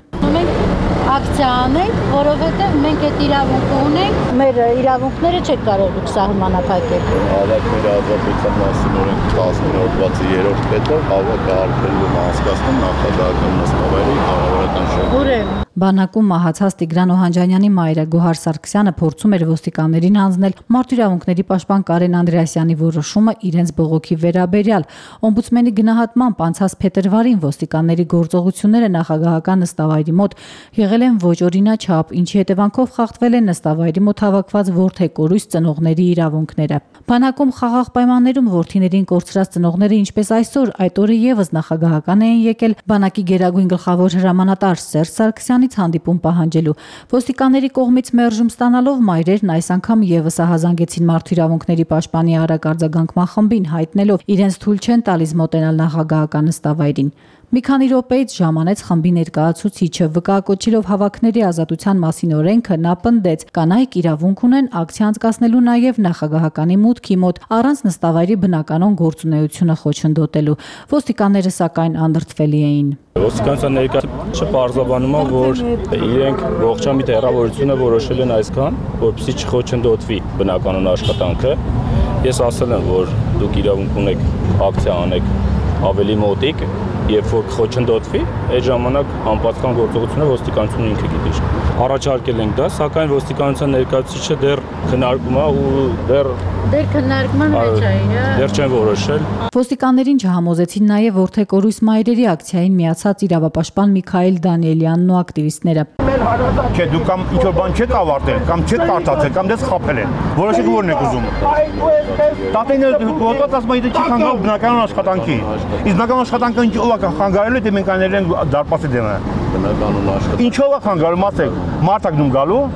O: Ակցիա անենք, որովհետև մենք այդ իրավունքը ունենք, մեր իրավունքները չեք կարող սահմանափակել։
F: Հավաքների ազատության մասին օրենք տասներորդ երրորդ կետը հավաքը արգելվում է անցկացնել նախագահական նստավայրի կառավարական շրջանում։
N: Բանակում մահացած Տիգրան Օհանջանյանի մայրը Գոհար Սարգսյանը փորձում էր ոստիկաններին հանձնել մարդու իրավունքների պաշտպան Կարեն Անդրեասյանի որոշումը իրենց բողոքի վերաբերյալ։ Օմբուդսմենի գնահատմամբ անցած փետրվարին ոստիկանների գործողությունները նախագահական նստավայրի մոտ եղել են ոչ օրինաչափ, ինչի հետևանքով խախտվել են նստավայրի մոտ հավաքված որդեկորույս ծնողների իրավունքները։ Բանակում խաղաղ պայմաններում որդիներին կորցրած ծնողները ինչպես այսօր այդ օրը եւս նախագահական էին եկել բանակի գերագույն գլխավոր հրամանատար Սերժ Սարգսյանից հանդիպում պահանջելու։ Ոստիկանների կողմից մերժում ստանալով մայրերն այս անգամ եւս ահազանգեցին մարդու իրավունքների պաշտպանի արագ արձագանքման խմբին, հայտնելով իրենց թույլ չեն տալիս մոտենալ նախագահական նստավայրին։ Մի քանի րոպեից ժամանեց խմբի ներկայացուցիչը վկայակոչելով հավաքների ազատության մասին օրենքը նա պնդեց կանայք իրավունք ունեն ակցիա անցկացնելու նաև նախագահականի մուտքի մոտ առանց նստավայրի բնականon գործունեությունը խոչընդոտելու։ Ոստիկանները սակայն անդրդվելի էին։
P: Ոստիկանության ներկայացուցիչը պարզաբանում է, որ իրենք ողջամիտ հեռավորությունը որոշել են այսքան, որպեսզի չխոչընդոտվի բնականon աշխատանքը։ Ես ասել եմ, որ դուք իրավունք ունեք ակցիա անեք ավելի մոտիկ, երբ որ խոչընդոտվի, այդ ժամանակ անպատասխան գործողությունը ոստիկանությունը ինքը գիտի։ Առաջարկել ենք դա, սակայն ոստիկանության ներկայացուցիչը դեռ քննարկում է ու դեռ
O: դեռ քննարկման մեջ է, հա։
P: Դեռ չեն որոշել։
N: Ոստիկաններին չհամոզեցին նաև որդեկորույս մայրերի ակցիային միացած իրավապաշտպան Միքայել Դանիելյանն ու ակտիվիստները։
Q: Չէ, դուք կամ ինչ-որ բան չեք ավարտել, կամ չեք կարծացել, կամ դες խաբել են։ Որոշեք որն եք ուզում։ Տատեները գոտած ասում են, չի խանգարում բնականon աշխատանքի։ Իսկ բնականon աշխատանքը ինչ ով է խանգարելու, դե մենք անել ենք դարպասի դեմը։
F: Բնականon աշխատանք։
Q: Ինչով է խանգարում, ասեք, մարդ եք դնում գալու։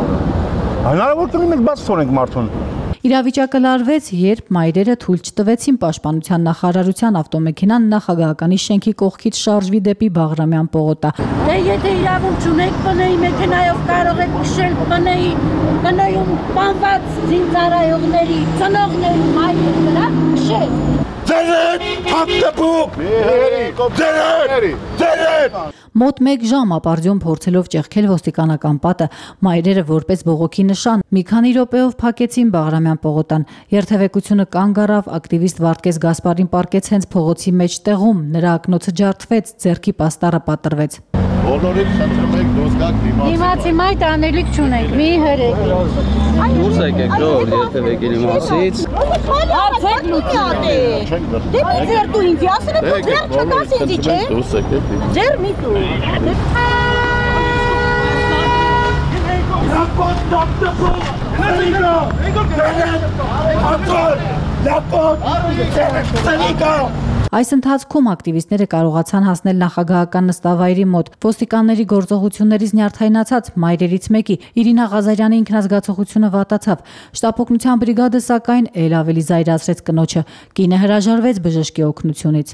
Q: Հնարավոր կլինի մենք բաց թողնենք մարդուն։
N: Իրավիճակը լարվեց, երբ մայրերը թույլ չտվեցին պաշտպանության նախարարության ավտոմեքենան նախագահականի շենքի կողքից շարժվի դեպի Բաղրամյան պողոտա։
O: Դե եթե իրավունք չունեք բնեի մեքենայով կարող եք քշել բնեի բնեյում բանված զինծառայողների ծնողների մայրերի վրա քշել։
Q: Ձերդ հապտապուկ։ Ձերդ ձերդ
N: Մոտ մեկ ժամ ապարդյուն փորձելով ճեղքել ոստիկանական պատը, մայրերը որպես բողոքի նշան մի քանի րոպեով փակեցին Բաղրամյան պողոտան։ Երթևեկությունը կանգ առավ, ակտիվիստ Վարդգես Գասպարին պառկեց հենց փողոցի մեջտեղում, նրա ակնոցը ջարդվեց, ձեռքի պաստառը պատռվեց։
R: Բոլորից խնդրում եք դուրս գաք դիմացի։
O: Դիմացի մայթ անելիք չունենք, մի հրեք։
S: Դուրս եկեք, ժողովուրդ, եթե եկել իմ ասից։
O: Հարցեք լուծի։ Դե մի ձեր դու ինձ ասել եք, դու ձեր չկաս ինձի, չէ։
R: Դուրս եկեք։
O: Ձեր մի դու։
R: Լապոտ դապտապո։ Սենիկա։ Արտոր, լապոտ։ Սենիկա։
N: Այս ընթացքում ակտիվիստները կարողացան հասնել նախագահական նստավայրի մոտ։ Ոստիկանների գործողություններից նյարդայնացած մայրերից մեկի Իրինա Ղազարյանի ինքնազգացողությունը վատացավ։ Շտապօգնության բրիգադը սակայն ել ավելի զայրացրեց կնոջը։ Կինը հրաժարվեց բժշկի օգնությունից։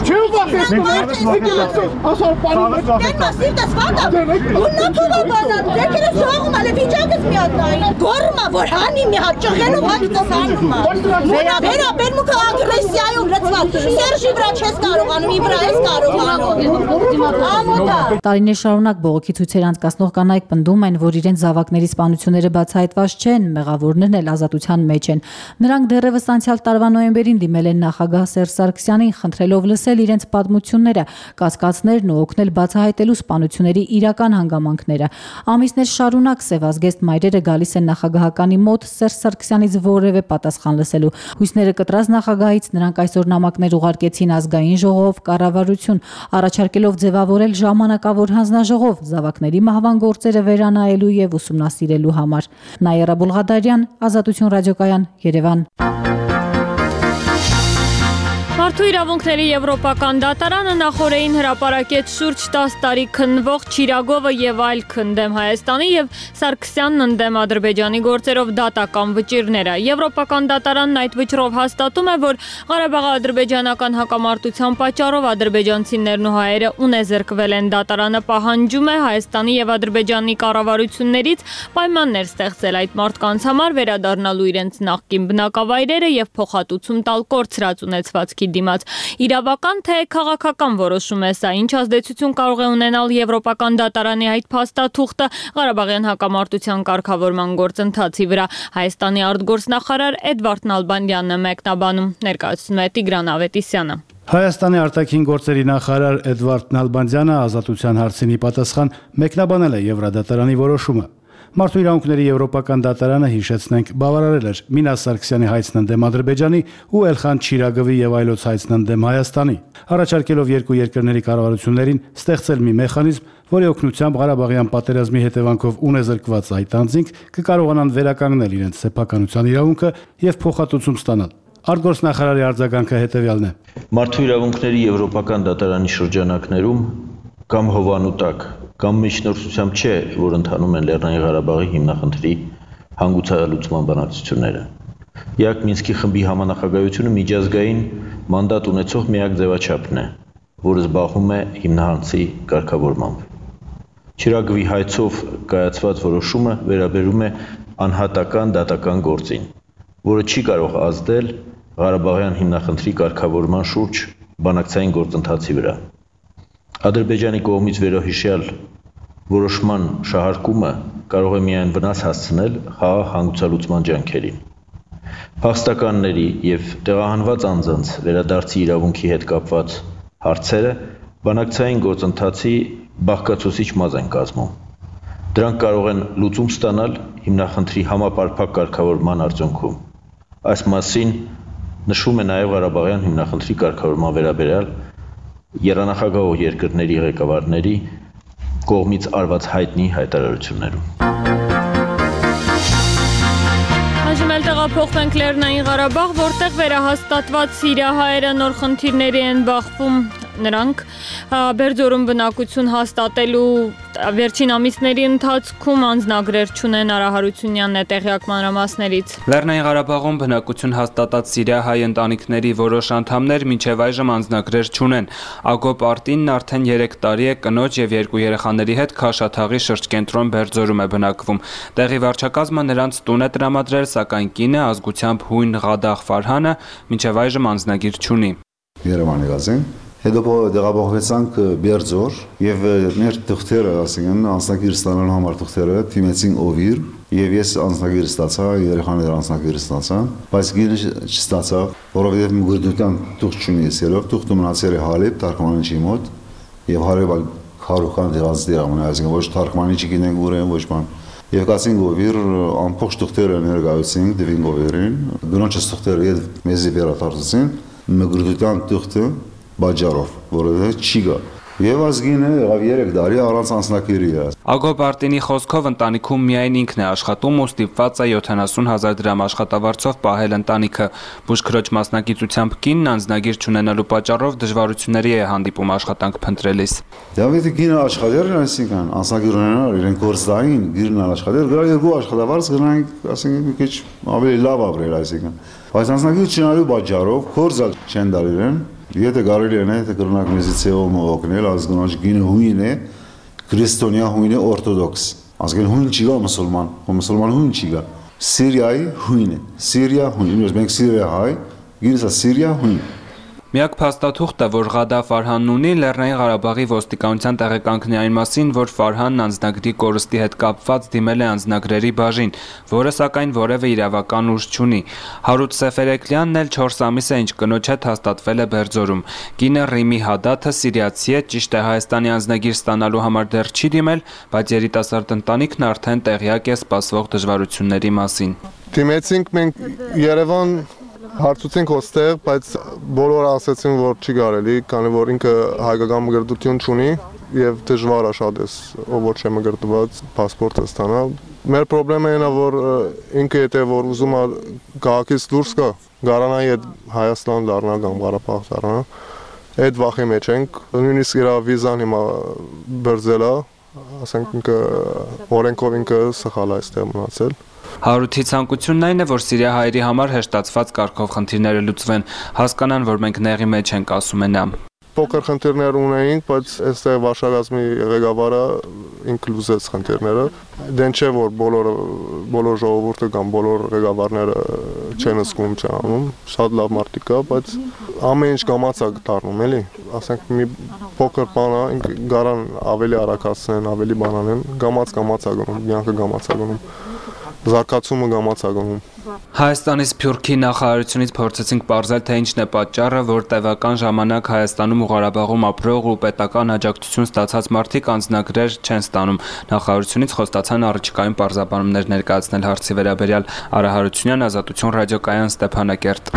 O: Վրա չես կարողանում, ի վրա ես կարողանում։
N: Տարիներ շարունակ բողոքի ցույցեր անցկացնող կանայք պնդում են, որ իրենց զավակների սպանությունները բացահայտված չեն, մեղավորներն էլ ազատության մեջ են։ Նրանք դեռևս անցյալ տարվա նոյեմբերին դիմել են նախագահ Սերժ Սարգսյանին, խնդրելով լսել իրենց պատմությունները, կասկածներն ու օգնել բացահայտելու սպանությունների իրական հանգամանքները։ Ամիսներ շարունակ սևազգեստ մայրերը գալիս են նախագահականի մոտ Սերժ Սարգսյանից որևէ պատասխան լսելու։ Հույսները կտրած նախագահից նրանք այսօր նամակներ ուղարկեցին ազգային ժողով, կառավարություն, առաջարկելով ձևավորել ժամանակավոր հանձնաժողով զավակների մահվան գործերը վերանայելու եւ ուսումնասիրելու համար։ Նաիրա Բուլղադարյան, Ազատություն ռադիոկայան, Երևան։
A: Մարդու իրավունքների եվրոպական դատարանը նախորդին հրապարակեց շուրջ տասը տարի քննվող Չիրագովը եւ այլ քնդեմ Հայաստանի եւ Սարգսյանն ընդդեմ Ադրբեջանի գործերով դատական վճիրները։ Եվրոպական դատարանն այդ վճռով հաստատում է, որ Ղարաբաղի ադրբեջանական հակամարտության պատճառով ադրբեջանցիներն ու հայերը ունեզրկվել են։ Դատարանը պահանջում է Հայաստանի եւ Ադրբեջանի կառավարություններից պայմաններ ստեղծել այդ մարդկանց համար վերադառնալու իրենց նախկին բնակավայրերը եւ փոխհատուցում տալ կորցրած ունեցվածքի դիմաց։ Իրավական թե քաղաքական որոշում է սա, ինչ ազդեցություն կարող է ունենալ եվրոպական դատարանի այդ փաստաթուղթը Ղարաբաղյան հակամարտության կարգավորման գործընթացի վրա։ Հայաստանի արտգործնախարար Էդվարդ Նալբանդյանն է մեկնաբանում, ներկայացնում է Տիգրան Ավետիսյանը։
T: Հայաստանի արտաքին գործերի նախարար Էդվարդ Նալբանդյանը ազատության հարցին պատասխան մեկնաբանել է Եվրադատարանի որոշումը։ Մարդու իրավունքների եվրոպական դատարանը, հիշեցնենք, բավարարել էր Մինաս Սարգսյանի հայցն ընդդեմ Ադրբեջանի ու Էլխան Չիրագովի եւ այլոց հայցն ընդդեմ Հայաստանի, առաջարկելով երկու երկրների կառավարություններին ստեղծել մի մեխանիզմ, որի օգնությամբ Ղարաբաղյան պատերազմի հետևանքով ունեզրկված այդ անձինք կկարողանան վերականգնել իրենց սեփականության իրավունքը եւ փոխհատուցում ստանալ։ Արտգործնախարարի արձագանքը հետեւյալն է.
J: Մարդու իրավունքների եվրոպական դատարանի շրջանակներում կամ հովանու տակ կամ միջնորդությամբ չէ, որ ընթանում են Լեռնային Ղարաբաղի հիմնախնդրի հանգուցալուծման բանակցությունները։ Իակ Մինսկի խմբի համանախագահությունը միջազգային մանդատ ունեցող միակ ձևաչափն է, որը զբաղվում է հիմնահանցի կարգավորմամբ։ Չիրագովի հայցով կայացված որոշումը վերաբերում է անհատական դատական գործին, որը չի կարող ազդել Ղարաբաղյան հիմնախնդրի կարգավորման շուրջ բանակցային գործընթացի վրա։ Ադրբեջանի կողմից վերոհիշյալ որոշման շահարկումը կարող է միայն վնաս հասցնել խաղաղ հանգուցալուծման ջանքերին։ Փախստականների եւ տեղահանված անձանց վերադարձի իրավունքի հետ կապված հարցերը բանակցային գործընթացի բաղկացուցիչ մազ են կազմում։ Դրանք կարող են լուծում ստանալ հիմնախնդրի համապարփակ կարգավորման արդյունքում։ Այս մասին նշվում է նաեւ Ղարաբաղյան հիմնախնդրի կարգավորման վերաբերյալ Երանախագահող երկրների ղեկավարների կողմից արված հայտնի հայտարարություններում։
A: Այժմ էլ տեղափոխվենք Լեռնային Ղարաբաղ, որտեղ վերահաստատված սիրիահայերը նոր խնդիրների են բախվում։ Նրանք Բերձորում բնակություն հաստատելու վերջին ամիսների ընթացքում անձնագրեր չունեն։ Արա Հարությունյանն է տեղյակ մանրամասներից։
U: Լեռնային Ղարաբաղում բնակություն հաստատած սիրիահայ ընտանիքների որոշ անդամներ մինչև այժմ անձնագրեր չունեն։ Ագոպ Արտինն արդեն երեք տարի է կնոջ եւ երկու երեխաների հետ Քաշաթաղի շրջկենտրոն Բերձորում է բնակվում։ Տեղի վարչակազմը նրանց տուն է տրամադրել, սակայն կինը ազգությամբ հույն Ղադաղ Ֆարհանը մինչև այժմ անձնագիր չունի։
V: Երևանի գազին Հետո դեղափոխվեցանք Բերձոր եւ մեր թղթերը, ասենք, անձնագիր ստանալու համար թղթերը թիմեցին Օվիր եւ ես անձնագիր ստացա, երեխաները անձնագիր ստացան, բայց գիրը չստացա, որովհետեւ մգրդության թուղթ չունի եսելով, թուղթը մնացել է Հալեբ, Թարգմանիչի մոտ եւ Հալեբ քարուքան դեղած դերամն այսինքն ոչ թարգմանիչ գինենք ուրեն ոչ բան եւ կասին գովիր ամբողջ թղթերը ներկայացին դվին գովերին գնոջս թղթերը եւ մեզի վերաթարցին մգրտության թղթը բաժարով որը չի գա Եվ ազգինը եղավ երեք տարի առանց անձնակիրի է։
U: Ագոպ Արտինի խոսքով ընտանիքում միայն ինքն է աշխատում ու ստիպված է յոթանասուն հազար դրամ աշխատավարձով պահել ընտանիքը։ Բուժքրոջ մասնակցությամբ կինն անձնագիր չունենալու պատճառով դժվարությունների է հանդիպում աշխատանք փնտրելիս։
V: Դավիթը կինը աշխատել է, այսինքն անձնագիր ունենալ իրեն գործային գիրն աշխատել, գրա երկու աշխատավարձ գրանք, ասենք մի քիչ ավելի լավ ապրել, այսինքն։ Բայց անձնագիր չունենալու պատճառով գործը չեն դարել են Եթե կարելի է, եթե կրնակ մեզի ցեոմ օգնել, ազգանոջ գինը հույն է, քրիստոնյա հույն է օրթոդոքս։ Ազգեն հույն չի գա մուսուլման, մուսուլման հույն չի գա։ Սիրիայի հույն է, Սիրիա հույն, մենք Սիրիա հայ, գինսա Սիրիա հույն։
U: Միակ փաստաթուղթը, որ Ղադա Ֆարհանն ունի, Լեռնային Ղարաբաղի ոստիկանության տեղեկանքն է այն մասին, որ Ֆարհանն անձնագրի կորստի հետ կապված դիմել է անձնագրերի բաժին, որը սակայն որևէ իրավական ուժ չունի։ Հարութ Սեֆերեկլյանն էլ չորս ամիս է, ինչ կնոջ հետ հաստատվել է Բերձորում։ Կինը Ռիմի Հադաթը սիրիացի է, ճիշտ է Հայաստանի անձնագիր ստանալու համար դեռ չի դիմել, բայց երիտասարդ ընտանիքն արդեն տեղյակ է սպասվող դժվարությունների մասին։
C: Դիմեցինք մենք Երևան Հարցուցենք ոստեղ, բայց բոլորը ասացին, որ չի կարելի, քանի որ ինքը հայկական մգրտություն չունի եւ դժվար է շատ էս, ով որ չէ մգրտված паспорտը ստանալ։ Մեր խնդրեմը այն է, որ ինքը եթե որ ուզում է քաղաքից դուրս գա, գարանայի այդ Հայաստան դառնա կամ Ղարաբաղ դառնա, այդ վախի մեջ ենք, նույնիսկ իր վիզան հիմա բրձել է, ասենք ինքը օրենքով ինքը սխալ է այստեղ մնացել։
U: Հարութի ցանկությունն այն է, որ սիրիահայերի համար հեշտացված կարգով խնդիրները լուծվեն, հասկանան, որ մենք նեղի մեջ ենք, ասում է նա։
C: Փոքր խնդիրներ ունեինք, բայց այստեղ վարշավազմի ղեկավարը ինքը լուծեց խնդիրները։ Դեն չէ, որ բոլոր բոլոր ժողովուրդը կամ բոլոր ղեկավարները չեն զգում չանում, շատ լավ մարդիկ կա, բայց ամեն ինչ կամաց է դառնում, էլի։ Ասենք մի փոքր բան է, ինքը գարան ավելի արագացնեն, ավելի բան անեն, կամաց կամաց է գնում, յանքը կամաց է գնում։ Զարգացումը գամաց է գնում։
U: Հայաստանի Սփյուռքի նախարարությունից փորձեցինք պարզել, թե ինչն է պատճառը, որ տևական ժամանակ Հայաստանում ու Ղարաբաղում ապրող ու պետական աջակցություն ստացած մարդիկ անձնագրեր չեն ստանում։ Նախարարությունից խոստացան առաջիկայում պարզաբանումներ ներկայացնել հարցի վերաբերյալ։ Արա Հարությունյան, Ազատություն ռադիոկայան, Ստեփանակերտ։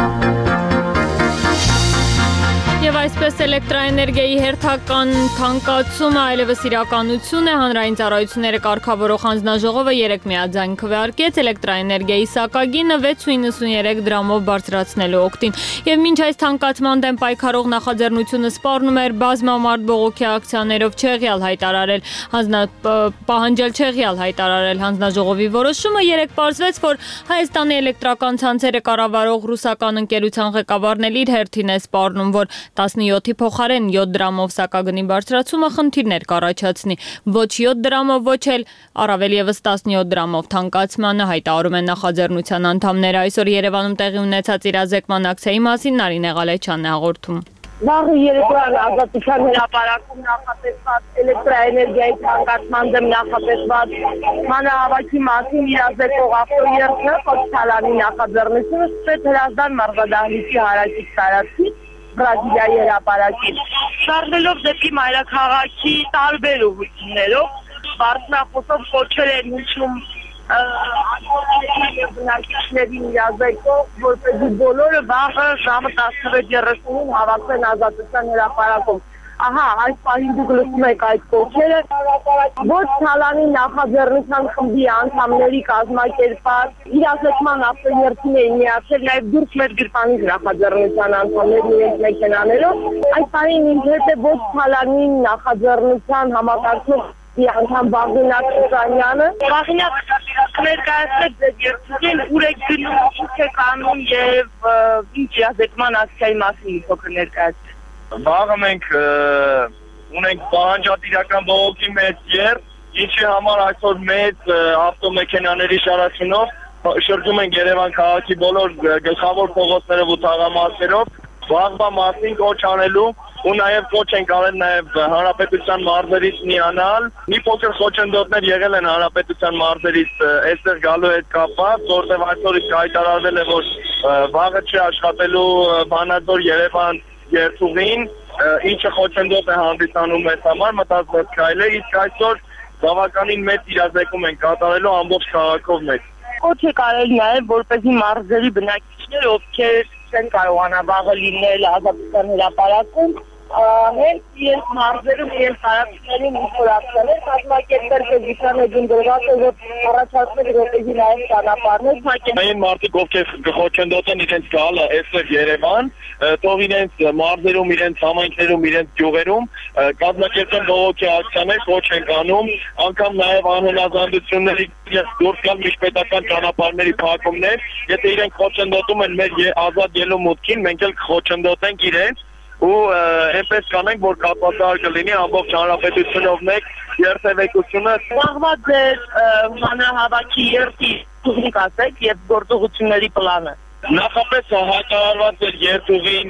A: Եվ այսպես էլեկտրաէներգիայի հերթական թանկացումը այլևս իրականություն է, հանրային ծառայությունները կարգավորող հանձնաժողովը երեկ միաձայն քվեարկեց էլեկտրաէներգիայի սակագինը վեց ու իննսուններեք դրամով բարձրացնելու օգտին։ Եվ մինչ այս թանկացման դեմ պայքարող նախաձեռնությունը սպառնում էր բազմամարդ բողոքի ակցիաներով չեղյալ հայտարարել, հանձնա պահանջել չեղյալ հայտարարել հանձնաժողովի որոշումը, երեկ պարզվեց, որ Հայաստանի էլեկտրական ցանցերը կառավարող ռուսական ընկերության ղեկավարն էլ իր հերթին է սպառնում, որ տասնյոթի փոխարեն յոթ դրամով սակագնի բարձրացումը խնդիրներ կառաջացնի, ոչ յոթ դրամով, ոչ էլ առավել եւս տասնյոթ դրամով թանկացմանը, հայտարարում են նախաձեռնության անդամները։ Այսօր Երևանում տեղի ունեցած իրազեկման ակցիայի մասին Նարինե Ղալեչյանն է հաղորդում։
E: Վաղ երեկոյան Ազատության հրապարակում նախատեսված էլեկտրաէներգիայի թանկացման դեմ նախատեսված մանրահավաքի մասին իրազեկող ավտոերթը Խոչթալանի նախաձեռնությունը ստվեց Հրազդան մարզադահլիճի հարակից տարածքից Բրազիլիայի հրապարակին։ Շարժվելով դեպի մայրաքաղաքի տարբեր ուղղություններով, բարձրախոսով կոչեր են հնչում բնակիչներին իրազեկող, որպեսզի բոլորը վաղը ժամը տասնվեց երեսունին հավաքվեն Ազատության հրապարակում։ Ահա, այս պահին դուք լսում եք այդ կոչերը, ոչ Թալանի նախաձեռնության խմբի անդամների կազմակերպած իրազեկման ավտոերթին էին միացել նաև դուրս մեր գրպանի նախաձեռնության անդամների իրենց մեքենաներով։ Այս պահին ինձ հետ է ոչ Թալանի նախաձեռնության համակարգող անդամ Բաղինակ Սուզանյանը։ Բաղինակ, ներկայացրեք ձեր երթուղին, ուր եք գնում, ինչ եք անում եւ ինչ իրազեկման ակցիայի մասին փոքր ներկայացրեք։
W: Վաղը մենք ունենք պահանջատիրական բողոքի մեծ երթ, ինչի համար այսօր մեծ ավտոմեքենաների շարաշնով շրջում ենք Երևան քաղաքի բոլոր գլխավոր փողոցներով ու թաղամասերով, վաղվա մասին կոչ անելու ու նաև կոչ ենք արել նաև հանրապետության մարզերից միանալ։ Մի փոքր խոչընդոտներ եղել են հանրապետության մարզերից այստեղ գալու հետ կապված, որտեղ այսօր իսկ հայտարարվել է, որ վաղը չի աշխատելու Վանաձոր Երևան երթուղին, ինչը խոչընդոտ է հանդիսանում մեզ համար, մտածված քայլ է, իսկ այսօր բավականին մեծ իրազեկում են կատարելու ամբողջ քաղաքով մեծ։
E: Կոչ է կարելի նաև որպեսզի մարզերի բնակիչներ, ովքեր չեն կարողանա վաղը լինել Ազատության հրապարակում, հենց իրենց մարզերում, իրենց տարածքներում ինչ-որ ակցիաներ կազմակերպել, գիտանեգին դրված է, որ առաջացնել որպեսզի նաև ճանապարհներ
W: Այն մարդիկ, ովքեր խոչընդոտեն իրենց գալը այստեղ Երևան, թող իրենց մարզերում, իրենց համայնքներում, իրենց գյուղերում կազմակերպեն բողոքի ակցիաներ, կոչ են անում, անգամ նաև անհնազանդությունների դուրս գալ միջպետական ճանապարհների փակումներ, եթե իրենք խոչընդոտում են մեր ազատ ելումուտքին, մենք էլ խոչընդոտենք իրենց ու այնպես կանենք, որ կապվածահար կլինի ամբողջ հանրապետությունով մեկ երթևեկությունը։
E: Վաղվա ձեր հանրահավաքի երթի ուղին ասեք եւ գործողությունների պլանը։
W: Նախապես հայտարարված էր երթուղին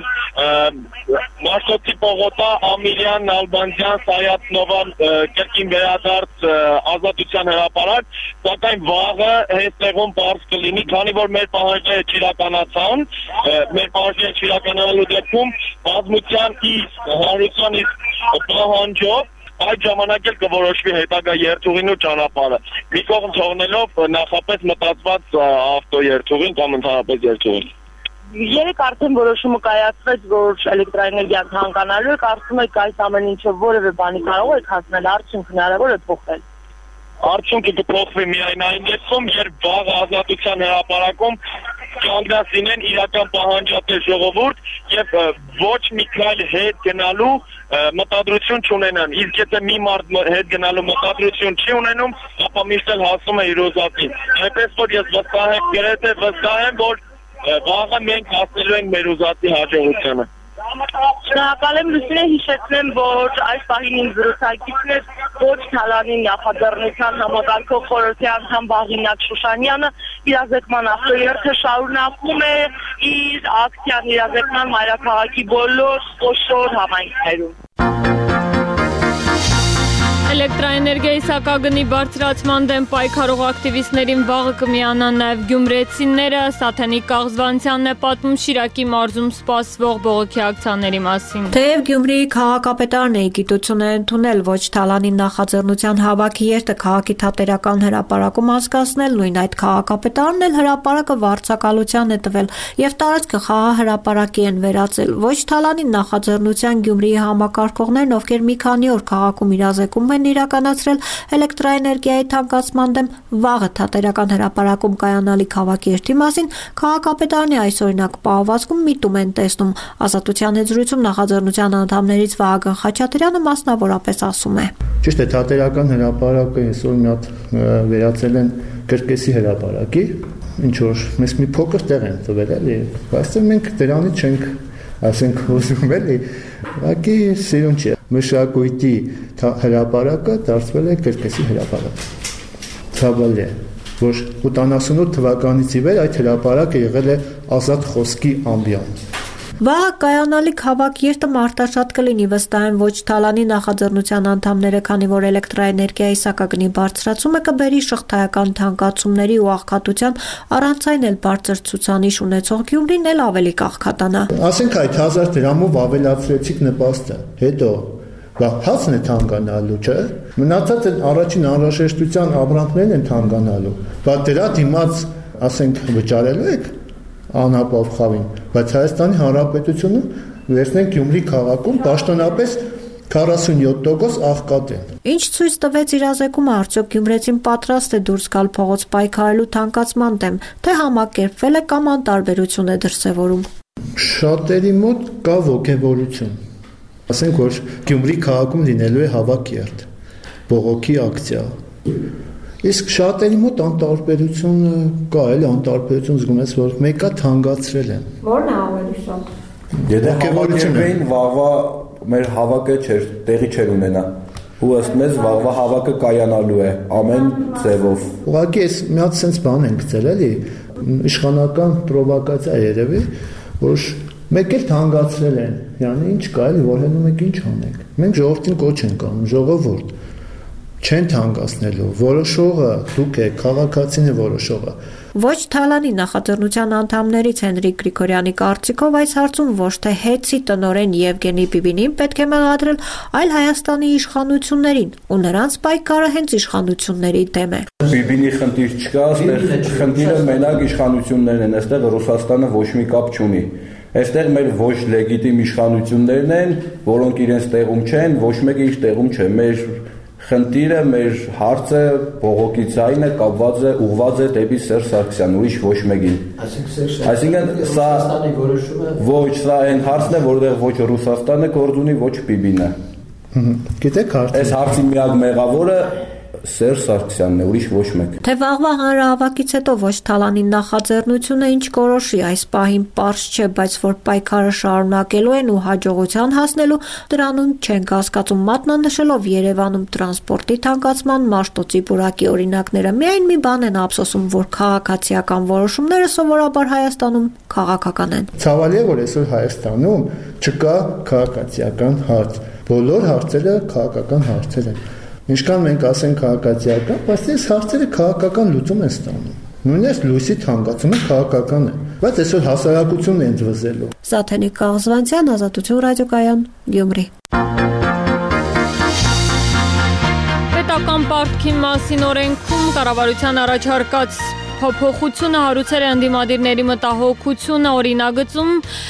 W: Մաշտոցի պողոտա, Ամիրյան, Նալբանդյան, Սայաթնովան կրկին վերադարձ Ազատության հրապարակ, սակայն վաղը հենց տեղում բարձ կլինի, քանի որ մեր պահանջները չիրականացան, մեր պահանջները չիրականանալու դեպքում բազմության իսկ հանրության իսկ պահանջով այդ ժամանակ էլ կորոշվի հետագա երթուղին ու ճանապարհը։ Մի կողմ թողնելով նախապես մտածված ավտոերթուղին կամ ընդհանրապես երթուղին։
E: Երեք արդեն որոշումը կայացվեց, որ էլեկտրաէներգիան ցանկանալու է, կարծում եք այս ամեն ինչը որևէ բանի կարող եք հասնել, արդյունք հնարավոր է փոխել։
W: Արդյունքը կփոխվի միայն այն դեպքում, երբ վաղ Ազատության հրապարակում կանգնած լինեն իրական պահանջատեր ժողովուրդ եւ ոչ մի քայլ հետ գնալու մտադրություն չունենան։ Իսկ եթե մի մարդ հետ գնալու մտադրություն չի ունենում, ապա միշտ էլ հասնում է իր ուզածին։ Այնպես որ ես վստահ եմ, գրեթե վստահ եմ, որ վաղը մենք հասնելու ենք մեր ուզածի հաջողությանը։
E: Շնորհակալ եմ, Լուսինե, հիշեցնեմ, որ այս պահին ինձ զրուցակիցն էր ոչ Թալանի նախաձեռնության համակարգող խորհրդի անդամ Վաղինակ Շուշանյանը։ Իրազեկման ավտոերթը շարունակում է իր ակցիան իրազեկման մայրաքաղաքի բոլոր խոշոր համայնքներում։
A: Էլեկտրաէներգիայի սակագնի բարձրացման դեմ պայքարող ակտիվիստներին վաղը կմիանան նաև գյումրեցիները, Սաթենիկ Կաղզվանցյանն է պատմում Շիրակի մարզում սպասվող բողոքի ակցիաների մասին։
D: Թեև Գյումրիի քաղաքապետարն է գիտություն է ընդունել ոչ Թալանի նախաձեռնության հավաքի երթը քաղաքի թատերական հրապարակում անցկացնել, նույն այդ քաղաքապետարն էլ հրապարակը վարձակալության է տվել եւ տարածքը խաղահրապարակի են վերածել։ Ոչ Թալանի նախաձեռնության Գյումրիի համակարգողներն, ովքեր մի քանի օր քաղաքում իրազեկում են իրականացրել էլեկտրաէներգիայի թանկացման դեմ վաղը թատերական հրապարակում կայանալիք հավաքի երթի մասին, քաղաքապետարանի այսօրինակ պահվածքում միտում են տեսնում։ Ազատության հետ զրույցում նախաձեռնության անդամներից Վահագն Խաչատրյանը մասնավորապես ասում է.
G: Ճիշտ է, թատերական հրապարակը այսօր մի հատ վերածել են Կրկեսի հրապարակի, ինչ որ մեզ մի փոքր տեղ են տվել, էլի, բայց մենք դրանից չենք ասենք ուզում էլի, ուղղակի սիրուն չի։ Մշակույթի հրապարակը դարձվել է Կրկեսի հրապարակ։ Ցավալի է, որ ութանասունութ թվականից ի վեր այդ հրապարակը եղել է ազատ խոսքի ամբիոն։
D: Վաղը կայանալիք հավաք երթը մարտաշատ կլինի, վստահ են ոչ Թալանի նախաձեռնության անդամները, քանի որ էլեկտրաէներգիայի սակագնի բարձրացումը կբերի շղթայական թանկացումների ու աղքատության, առանց այն էլ բարձր ցուցանիշ ունեցող Գյումրին էլ ավելի կաղքատանա։
G: Ասենք այդ հազար դրամով ավելացրեցիք նպաստը, հետո հացն է թանկանալու, չէ՞։ Մնացած են առաջին անհրաժեշտության ապրանքներն են թանկանալու։ Բայց դրա դիմաց, ասենք, վճարելու եք անապավ խավին, բայց Հայաստանի Հանրապետությունը վերցնենք Գյումրի քաղաքում պաշտոնապես քառասունյոթ տոկոս աղքատ են։
D: Ինչ ցույց տվեց իրազեկումը, արդյոք գյումրեցին պատրաստ է դուրս գալ փողոց պայքարելու թանկացման դեմ, թե համակերպվել է կամ անտարբերություն է դրսևորում։
G: Շատերի մոտ կա ոգևորություն։ Ասենք, որ Գյումրի քաղաքում լինելու է հավաք երթ, բողոքի ակցիա։ Իսկ շատերի մոտ անտարբերություն կա, էլի անտարբերություն զգում ես, որ մեկը թանկացրել են։
D: Որն է ավելի շատ։
H: Եթե հավաքերվեին վաղվա մեր հավաքը չէր, տեղի չէր ունենա։ Ու ըստ մեզ վաղվա հավաքը կայանալու է ամեն ձևով։
G: Ուղղակի էս մի հատ sense բան են գցել, էլի, իշխանական պրովոկացիա երևի, որ մեկ էլ թանկացրել են։ Յանի ինչ կա, էլի, որ հենում եք ինչ անեք։ Մենք ժողովրդին կոչ ենք անում, ժողովուրդ։ չեն թանկացնելու, որոշողը դուք եք, քաղաքացին է որոշողը։
D: Ոչ Թալանի նախաձեռնության անդամներից Հենրիկ Գրիգորյանի կարծիքով այս հարցում ոչ թե ՀԵՑ-ի տնօրեն Եվգենի Պիվինին պետք է մեղադրել, այլ Հայաստանի իշխանություններին, ու նրանց պայքարը հենց իշխանությունների դեմ է։
H: Պիվինի խնդիր չկա, այստեղ խնդիրը մենակ իշխանություններն են, այստեղ Ռուսաստանը ոչ մի կապ չունի։ Այստեղ մեր ոչ լեգիտիմ իշխանություններն են, որոնք իրենց տեղում չեն, ոչ մեկը իր տեղում չէ։ Մեր խնդիրը, մեր հարցը բողոքի ձայնը կապված է, ուղղված է դեպի Սերժ Սարգսյան, ուրիշ ոչ մեկին։ Այսինքն սա ոչ սա այն հարցն է, որտեղ ոչ Ռուսաստանը գործ ունի, ոչ Պիբինը։
G: Գիտեք հարցը։
H: Այս հարցի միակ մեղավորը Սերժ Սարգսյանն է, ուրիշ ոչ մեկ։
D: Թե վաղվա հանրահավաքից հետո ոչ Թալանի նախաձեռնությունը ինչ կորոշի այս պահին պարզ չէ, բայց որ պայքարը շարունակելու են ու հաջողության հասնելու դրանում չեն կասկածում, մատնանշելով Երևանում տրանսպորտի թանկացման, Մաշտոցի պուրակի օրինակները միայն մի բան են ափսոսում, որ քաղաքացիական որոշումները սովորաբար Հայաստանում քաղաքական են։
G: Ցավալի է, որ այսօր Հայաստանում չկա քաղաքացիական հարց։ Բոլոր հարցերը քաղաքական հարցեր են։ Ինչքան մենք ասենք քաղաքացիական, բայց այս հարցերը քաղաքական լուծում են ստանում։ Նույնիսկ լույսի թանկացումը քաղաքական է, բայց այսօր հասարակությունն է ընդվզելու։
D: Սաթենիկ Կաղզվանցյան, Ազատություն ռադիոկայան, Գյումրի։
A: Պետական պարտքի մասին օրենքում կառավարության առաջարկած փոփոխությունը հարուցել է ընդդիմադիրների մտահոգությունը օրինագծում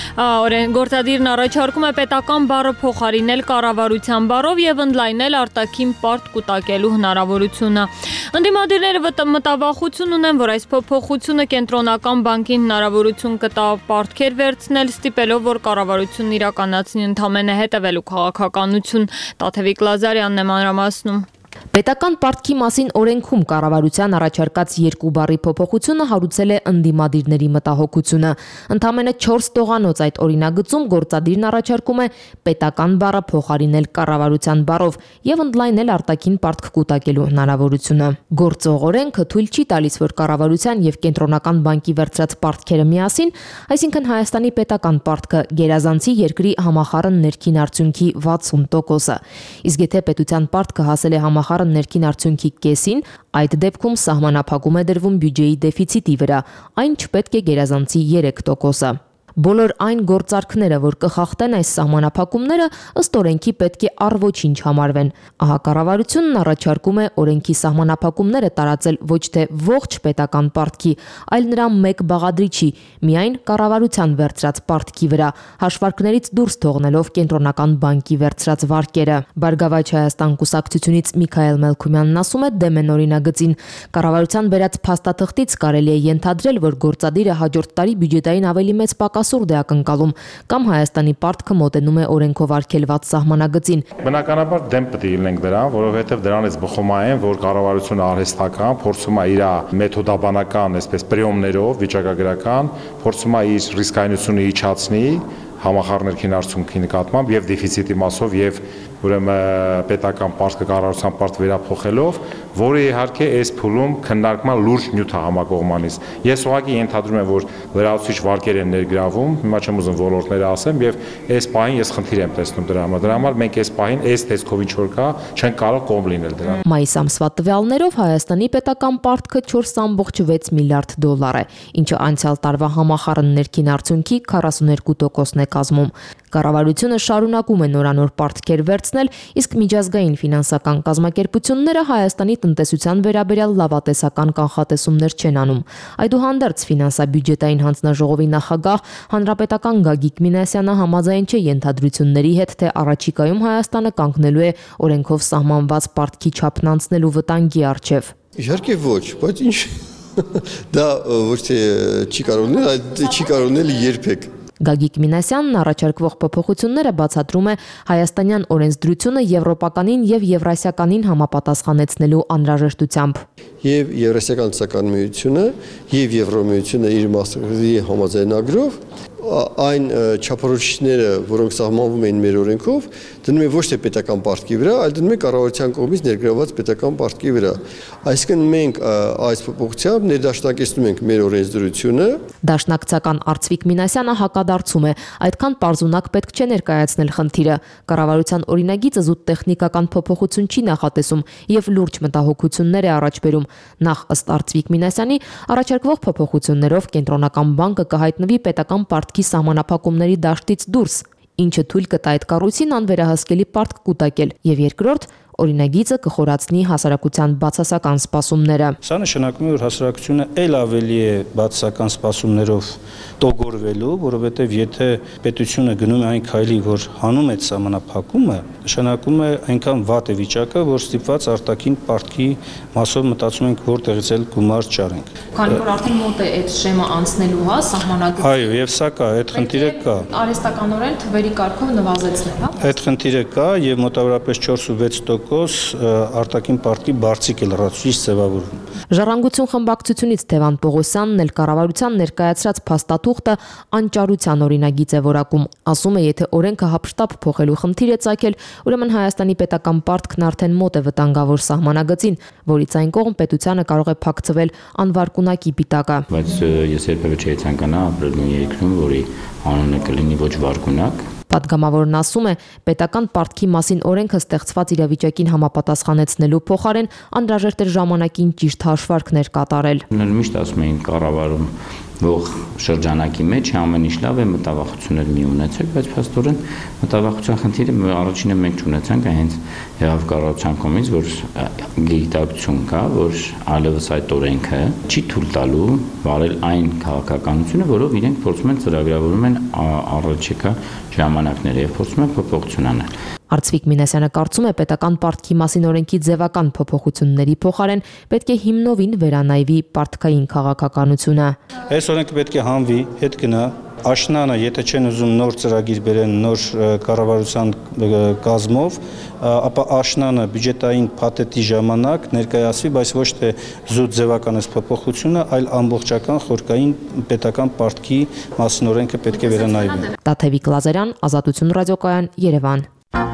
A: գործադիրն առաջարկում է պետական բառը փոխարինել կառավարության բառով եւ ընդլայնել արտաքին պարտ կուտակելու հնարավորությունը։ Ընդդիմադիրները մտավախություն ունեն, որ այս փոփոխությունը կենտրոնական բանկին հնարավորություն կտա պարտքեր վերցնել, ստիպելով, որ կառավարությունն իրականացնի ընդամենը հետևելու քաղաքականություն։ Տաթևիկ Լազարյանն է մանրամասնում։
B: Պետական պարտքի մասին օրենքում կառավարության առաջարկած երկու բառի փոփոխությունը հարուցել է ընդդիմադիրների մտահոգությունը։ Ընդամենը չորս տողանոց այդ օրինագծում գործադիրն առաջարկում է պետական բառը փոխարինել կառավարության բառով եւ ընդլայնել արտաքին պարտք կուտակելու հնարավորությունը։ Գործող օրենքը թույլ չի տալիս, որ կառավարության եւ կենտրոնական բանկի վերցրած պարտքերը միասին, այսինքն Հայաստանի պետական պարտքը գերազանցի երկրի համախառն ներքին արդյունքի վաթսուն տոկոսը։ Իսկ եթե պետության պարտքը հասել է համախառն ներքին արդյունքի կեսին, այդ դեպքում սահմանափակում է դրվում բյուջեի դեֆիցիտի վրա, այն չպետք է գերազանցի երեք տոկոսը։ Բոլոր այն գործարքները, որ կխախտեն այս սահմանափակումները, ըստ օրենքի պետք է առ ոչինչ համարվեն։ Ահա կառավարությունն առաջարկում է օրենքի սահմանափակումները տարածել ոչ թե ողջ պետական պարտքի, այլ նրա մեկ բաղադրիչի, միայն կառավարության վերցրած պարտքի վրա, հաշվարկներից դուրս թողնելով կենտրոնական բանկի վերցրած վարկերը։ Բարգավաճ Հայաստան կուսակցությունից Միքայել Մելքումյանն ասում է դեմ են օրինագծին։ Կառավարության վերած փաստաթղթից կարելի է ենթադրել, որ գործադիրը հաջորդ տարի բյուջետային ավելի մեծ պակաս Սուրդ է ակնկալում կամ Հայաստանի պարտքը մոտենում է օրենքով արգելված սահմանագծին։
I: Բնականաբար դեմ պետք է լինենք դրան, որովհետև դրանից բխում է, որ կառավարությունը արհեստական փորձում է իր մեթոդաբանական, այսպես պրիոմներով, վիճակագրական, փորձում է իր ռիսկայնությունը իջացնի համախառն ներքին արդյունքի նկատմամբ եւ դեֆիցիտի մասով եւ ուրեմն պետական պարտքը կառավարության պարտ վերափոխելով, որը իհարկե այս փուլում քննարկման լուրջ նյութ է համակողմանից։ Ես ուղղակի ենթադրում եմ, որ լրացուցիչ վարկեր են ներգրավում, հիմա չեմ ուզում ոլորտները ասեմ, եւ այս պահին ես խնդիր եմ տեսնում դրա համար։ Դրա համար մենք այս պահին այս տեսքով ինչ որ կա, չենք կարող կողմ լինել դրան։
B: Մայիս ամսվա տվյալներով Հայաստանի պետական պարտքը չորս կόμք վեց միլիարդ դոլար է, ինչը անցյալ տարվա համախառն ներքին արդյունքի քառասուներկու տոկոսն է կազմում։ Կառավարությունը շարունակում է նորանոր պարտքեր վերցնել, իսկ միջազգային ֆինանսական կազմակերպությունները Հայաստանի տնտեսության վերաբերյալ լավատեսական կանխատեսումներ չեն անում։ Այդուհանդերձ ֆինանսա-բյուջետային հանձնաժողովի նախագահ հանրապետական Գագիկ Մինասյանը համաձայն չէ ենթադրությունների հետ, թե առաջիկայում Հայաստանը կանգնելու է օրենքով սահմանված պարտքի չափն անցնելու վտանգի առջև։
K: Իհարկե ոչ, բայց ինչ դա ոչ թե չի կարող լինել, այլ չի կարող լինել երբեք։
B: Գագիկ Մինասյանն առաջարկվող փոփոխությունները բացատրում է հայաստանյան օրենսդրությունը եվրոպականին եւ եվրասիականին համապատասխանեցնելու անհրաժեշտությամբ։
K: Եվ Եվրասիական ցական միությունը եւ Եվրոմիությունը իր մասնակցի համաձայնագրով այն չափորոշիչները, որոնք սահմանվում են մեր օրենքով, դնում են ոչ թե պետական պարտքի վրա, այլ դնում են կառավարության կողմից ներգրավված պետական պարտքի վրա։ Այսինքն մենք այս փոփոխությամբ ներդաշնակեցնում ենք մեր օրենսդրությունը։
B: Դաշնակցական Արծվիկ Մինասյանը հակադարձում է, այդքան պարզունակ պետք չէ ներկայացնել խնդիրը։ Կառավարության օրինագիծը զուտ տեխնիկական փոփոխություն չի նախատեսում եւ լուրջ մտահոգություններ է առաջ բերում։ Նախ ըստ Արծվիկ Մինասյանի առաջարկվող փոփոխություններով կենտրոնական բանկը կհայտնվի պետական պարտքի սահմանափակումների դաշտից դուրս, ինչը թույլ կտա այդ կառույցին անվերահսկելի պարտք կուտակել, եւ երկրորդ, օրինագիծը կխորացնի հասարակության բացասական սպասումները։
L: Սա նշանակում է, որ հասարակությունը ել ավելի է բացասական սպասումներով տոգորվելու, որովհետև եթե պետությունը գնում է այն քայլի, որ հանում է սահմանափակումը, նշանակում է այնքան վատ է վիճակը, որ ստիպված արտաքին պարտքի մասով մտածում ենք որտեղից էլ գումար ճարենք։
B: Քանի որ արդեն մոտ է այդ շեմը անցնելու, հա, սահմանագծը։
L: Այո, եւ սա կա, այդ խնդիրը կա։
B: Արհեստականորեն թվերի կարգով նվազեցնել, հա։
L: Այդ խնդիրը կա եւ մոտավորապես չորս ու վեց տոկոս արտաքին պարտքի բարձիկ է լրացուցիչ ձևավորվում։
B: Ժառանգություն խմբակցությունից Թևան Պողոսյանն էլ կառավարության ներկայացրած փաստաթուղթը անճարության օրինագիծ է որակում։ Ասում է, եթե օրենքը հապշտապ փոխելու խնդիր է ծագել, ուրեմն Հայաստանի պետական պարտքն արդեն մոտ է վտանգավոր սահմանագծին, որից այն կողմ պետությանը կարող է փակցվել անվարկունակի պիտակը։
M: Բայց ես երբևէ չէի ցանկանա ապրել մի երկրում, որի անունը կլինի ոչ վարկունակ։
B: Պատգամավորն ասում է, պետական պարտքի մասին օրենքը ստեղծված իրավիճակին համապատասխանեցնելու փոխարեն անհրաժեշտ էր ժամանակին ճիշտ հաշվարկներ կատարել։
M: Միշտ ասում էին կառավարում ող շրջանակի մեջ ամեն ինչ լավ է, մտավախություններ մի ունեցեք, բայց փաստորեն մտավախության խնդիրը առաջինը մենք չունեցանք, հենց եղավ կառավարության կողմից, որ գիտակցություն կա, որ այլևս այդ օրենքը չի թույլ տալու վարել այն քաղաքականությունը, որով իրենք փորձում են ծրագրավորում են առաջիկա ժամանակները եւ փորձում են փոփոխություն անել։
B: Արծվիկ Մինասյանը կարծում է, պետական պարտքի մասին օրենքի ձևական փոփոխությունների փոխարեն պետք է հիմնովին վերանայվի պարտքային քաղաքականությունը։
L: Այս օրենքը պետք է հանվի, հետ գնա, աշնանը, եթե չեն ուզում նոր ծրագիր բերեն նոր կառավարության կազմով, ապա աշնանը բյուջետային փաթեթի ժամանակ ներկայացվի, բայց ոչ թե զուտ ձևականես փոփոխությունը, այլ ամբողջական խորքային պետական պարտքի մասին օրենքը պետք է վերանայվի։
B: Տաթևիկ Լազարյան, Ազատություն ռադիոկայան, Երևան։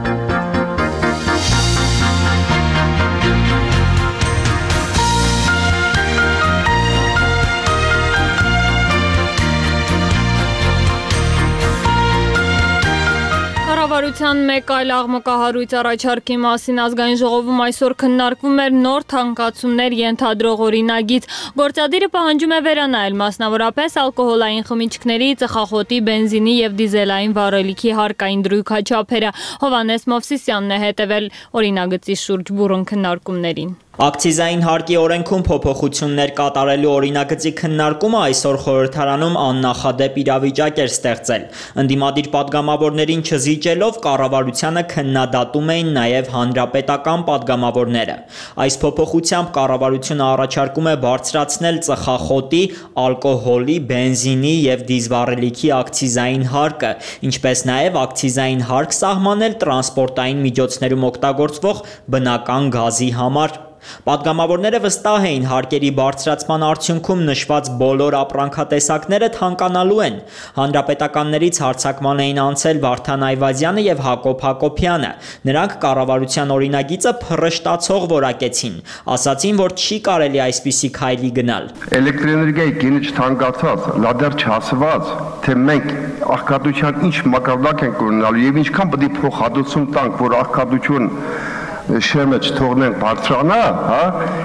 A: Կառավարության մեկ այլ աղմկահարույց առաջարկի մասին ազգային ժողովում այսօր քննարկվում էր նոր թանկացումներ ենթադրող օրինագիծ։ Գործադիրը պահանջում է վերանայել մասնավորապես ալկոհոլային խմիչքների, ծխախոտի, բենզինի եւ դիզելային վառելիքի հարկային դրույքաչափերը։ Հովհաննես Մովսիսյանն է հետևել օրինագծի շուրջ բուռն քննարկումներին։
P: Ակցիզային հարկի օրենքում փոփոխություններ կատարելու օրինագծի քննարկումը այսօր խորհրդարանում աննախադեպ իրավիճակ էր ստեղծել։ Ընդդիմադիր պատգամավորներին չզիջելով կառավարությանը քննադատում էին նաև հանրապետական պատգամավորները։ Այս փոփոխությամբ կառավարությունը առաջարկում է բարձրացնել ծխախոտի, ալկոհոլի, բենզինի եւ դիզվառելիքի ակցիզային հարկը, ինչպես նաև ակցիզային հարկ սահմանել տրանսպորտային միջոցներում օգտագործվող բնական գազի համար։ Պատգամավորները վստահ էին հարկերի բարձրացման արդյունքում նշված բոլոր ապրանքատեսակները թանկանալու են։ Հանրապետականներից հարձակման էին անցել Վարդան Այվազյանը եւ Հակոբ Հակոբյանը։ Նրանք կառավարության օրինագիծը փռշտացող որակեցին, ասացին, որ չի կարելի այսպիսի քայլի գնալ։
X: Էլեկտրոէներգիայի գինը չթանկացած, լադեր չհասված, թե մենք աղքատության ինչ մակարդակ ենք ունենալու եւ ինչքան պետք է փոխհատուցում տանք, որ աղքատություն շեմը չթողնենք բարձրանա, հա,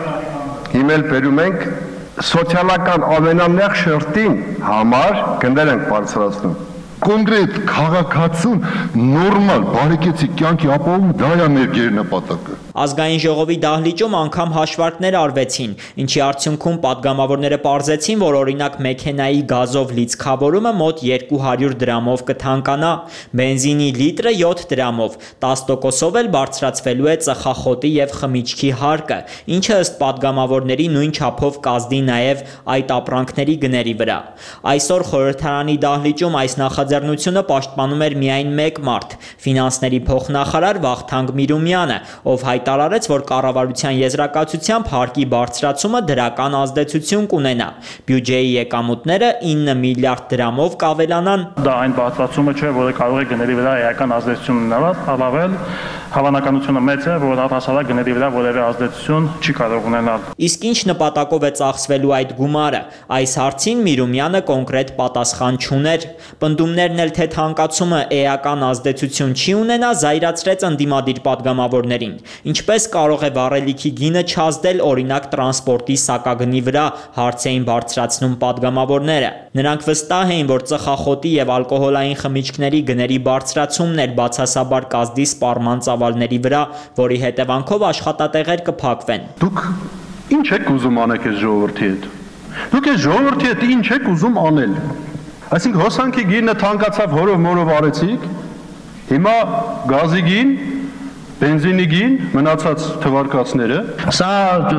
X: հիմել բերում ենք սոցիալական ամենամեղ շերտին համար գնդեր ենք բարձրացնում։
Y: Կոնկրետ քաղաքացուն նորմալ բարեկեցիկ կյանքի ապահովում դա է մեր գերնպատակը։
P: Ազգային ժողովի դահլիճում անգամ հաշվարկներ արվեցին, ինչի արդյունքում պատգամավորները պարզեցին, որ օրինակ մեքենայի գազով լիցքավորումը մոտ երկու հարյուր դրամով կթանկանա, բենզինի լիտրը յոթ դրամով, տասը տոկոսով էլ բարձրացվելու է ծխախոտի եւ խմիչքի հարկը, ինչը ըստ պատգամավորների նույն չափով կազդի նաեւ այդ ապրանքների գների վրա։ Այսօր խորհրդարանի դահլիճում այս նախաձեռնությունը պաշտպանում էր միայն մեկ մարդ՝ ֆինանսների փոխնախարար Վախթանգ Միրումյանը, ով հայտ հայտարարեց, որ կառավարության եզրակացությամբ հարկի բարձրացումը դրական ազդեցություն կունենա։ Բյուջեի եկամուտները ինը միլիարդ դրամով կավելանան։
F: Դա այն բարձրացումը չէ, որը կարող է գների վրա էական ազդեցություն ունենալ, հավանականությունը մեծ է, որ առհասարակ գների վրա որևէ ազդեցություն չի կարող ունենալ։
P: Իսկ ինչ նպատակով է ծախսվելու այդ գումարը։ Այս հարցին Միրումյանը կոնկրետ պատասխան չուներ։ Պնդումներն էլ թե թանկացումը էական ազդեցություն չի ունենա, զայրացրեց ընդդիմադիր падգամավորներին։ Ինչպես կարող է վառելիքի գինը չազդել օրինակ տրանսպորտի սակագնի վրա, հարց էին բարձրացնում падգամավորները։ Նրանք վստահ էին, որ ծխախոտի եւ ալկոհոլային խմիչքների գների բարձրացումն էր բացասաբար կազդի սպառման ծավալների վրա, որի հետևանքով աշխատատեղեր կփակվեն։
X: Դուք ինչ եք ուզում անեք այս ժողովրդի հետ։ Դուք այս ժողովրդի հետ ինչ եք ուզում անել։ Այսինքն հոսանքի գինը թանկացավ, հորով մորով արեցիք։ Հիմա գազի գին, բենզինի գին, մնացած թվարկածները։
O: Սա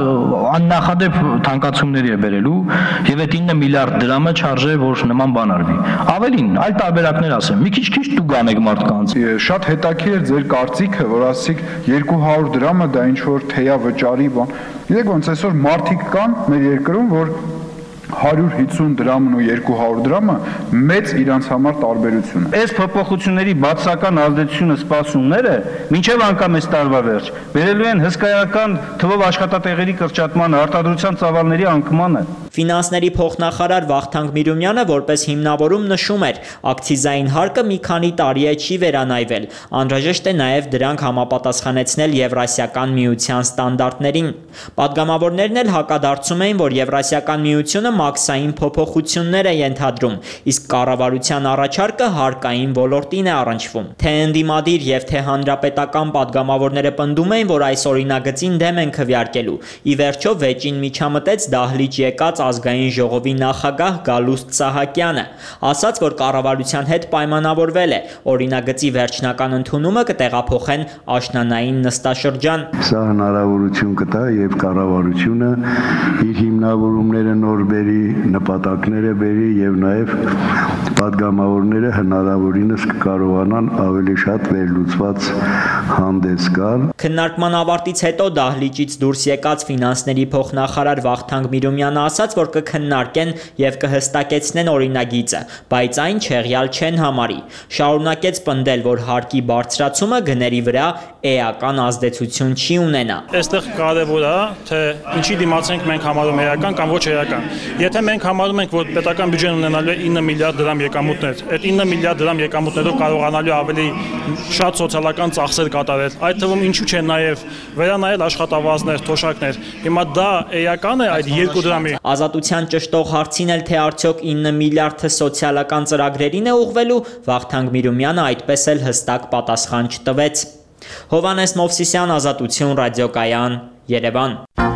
O: աննախադեպ թանկացումների է բերելու եւ այդ ինը միլիարդ դրամը չարժե, որ նման բան արվի։ Ավելին, այլ տարբերակներ ասեմ, մի քիչ քիչ դուք անեք մարդկանց։
X: Շատ հետաքրքիր էր ձեր կարծիքը, որ ասիք երկու հարյուր դրամը դա ինչ որ թեյա վճարի բան։ Գիտեք ոնց այսօր մարդիկ կան մեր երկրում, որ հարյուր հիսուն դրամն ու երկու հարյուր դրամը մեծ իրանց համար տարբերություն է։
O: Այս փոփոխությունների բացական ազդեցությունը սպասումները մինչև անգամ այս տարվա վերջ բերելու են հսկայական թվով աշխատատեղերի կրճատման, արտադրության ծավալների անկմանը։
P: Ֆինանսների փոխնախարար Վախթանգ Միրումյանը որպես հիմնավորում նշում էր, ակցիզային հարկը մի քանի տարի է չի վերանայվել, անհրաժեշտ է նաև դրանք համապատասխանեցնել Եվրասիական միության ստանդարտներին։ Պատգամավորներն էլ հակադարձում էին, որ Եվրասիական միությունը մաքսային փոփոխություններ է ենթադրում, իսկ կառավարության առաջարկը հարկային ոլորտին է առնչվում։ Թե ընդդիմադիր եւ թե հանրապետական պատգամավորները պնդում էին, որ այս օրինագծին դեմ են քվեարկելու։ Ի վերջո վեճին միջամտեց դահլիճ եկած ազգային ժողովի նախագահ Գալուստ Սահակյանը, ասաց, որ կառավարության հետ պայմանավորվել է, օրինագծի վերջնական ընդունումը կտեղափոխեն աշնանային նստաշրջան։
Q: Սա հնարավորություն կտա եւ կառավարությունը իր հիմնավորումները նոր բերի, նպատակները բերի եւ նաեւ պատգամավորները հնարավորինս կկարողանան ավելի շատ վերլուծված հանդես գալ։
P: Քննարկման ավարտից հետո դահլիճից դուրս եկած ֆինանսների փոխնախարար Վախթանգ Միրումյանը ասաց, որ կքննարկեն եւ կհստակեցնեն օրինագիծը, բայց այն չեղյալ չեն համարի։ Շարունակեց պնդել, որ հարկի բարձրացումը գների վրա էական ազդեցություն չի ունենա։
F: Այստեղ կարևոր է, թե ինչի դիմաց ենք մենք համարում էական կամ ոչ էական։ Եթե մենք համարում ենք, որ պետական բյուջեն ունենալու է ինը միլիարդ դրամ եկամուտներ, այդ ինը միլիարդ դրամ եկամուտներով կարողանալու ավելի շատ սոցիալական ծախսեր կատարել, այդ թվում ինչու՞ չէ նաև վերանայել աշխատավարձներ, թոշակներ։ Հիմա դա էական է այդ երկու դրամի։
P: Ազատության ճշտող հարցին էլ թե արդյոք ինը միլիարդը սոցիալական ծրագրերին է ուղղվելու, Վախթանգ Միրումյանը այդպես էլ հստակ պատասխան չտվեց։ Հովհաննես Մովսիսյան, Ազատություն, ռադիոկայան, Երևան։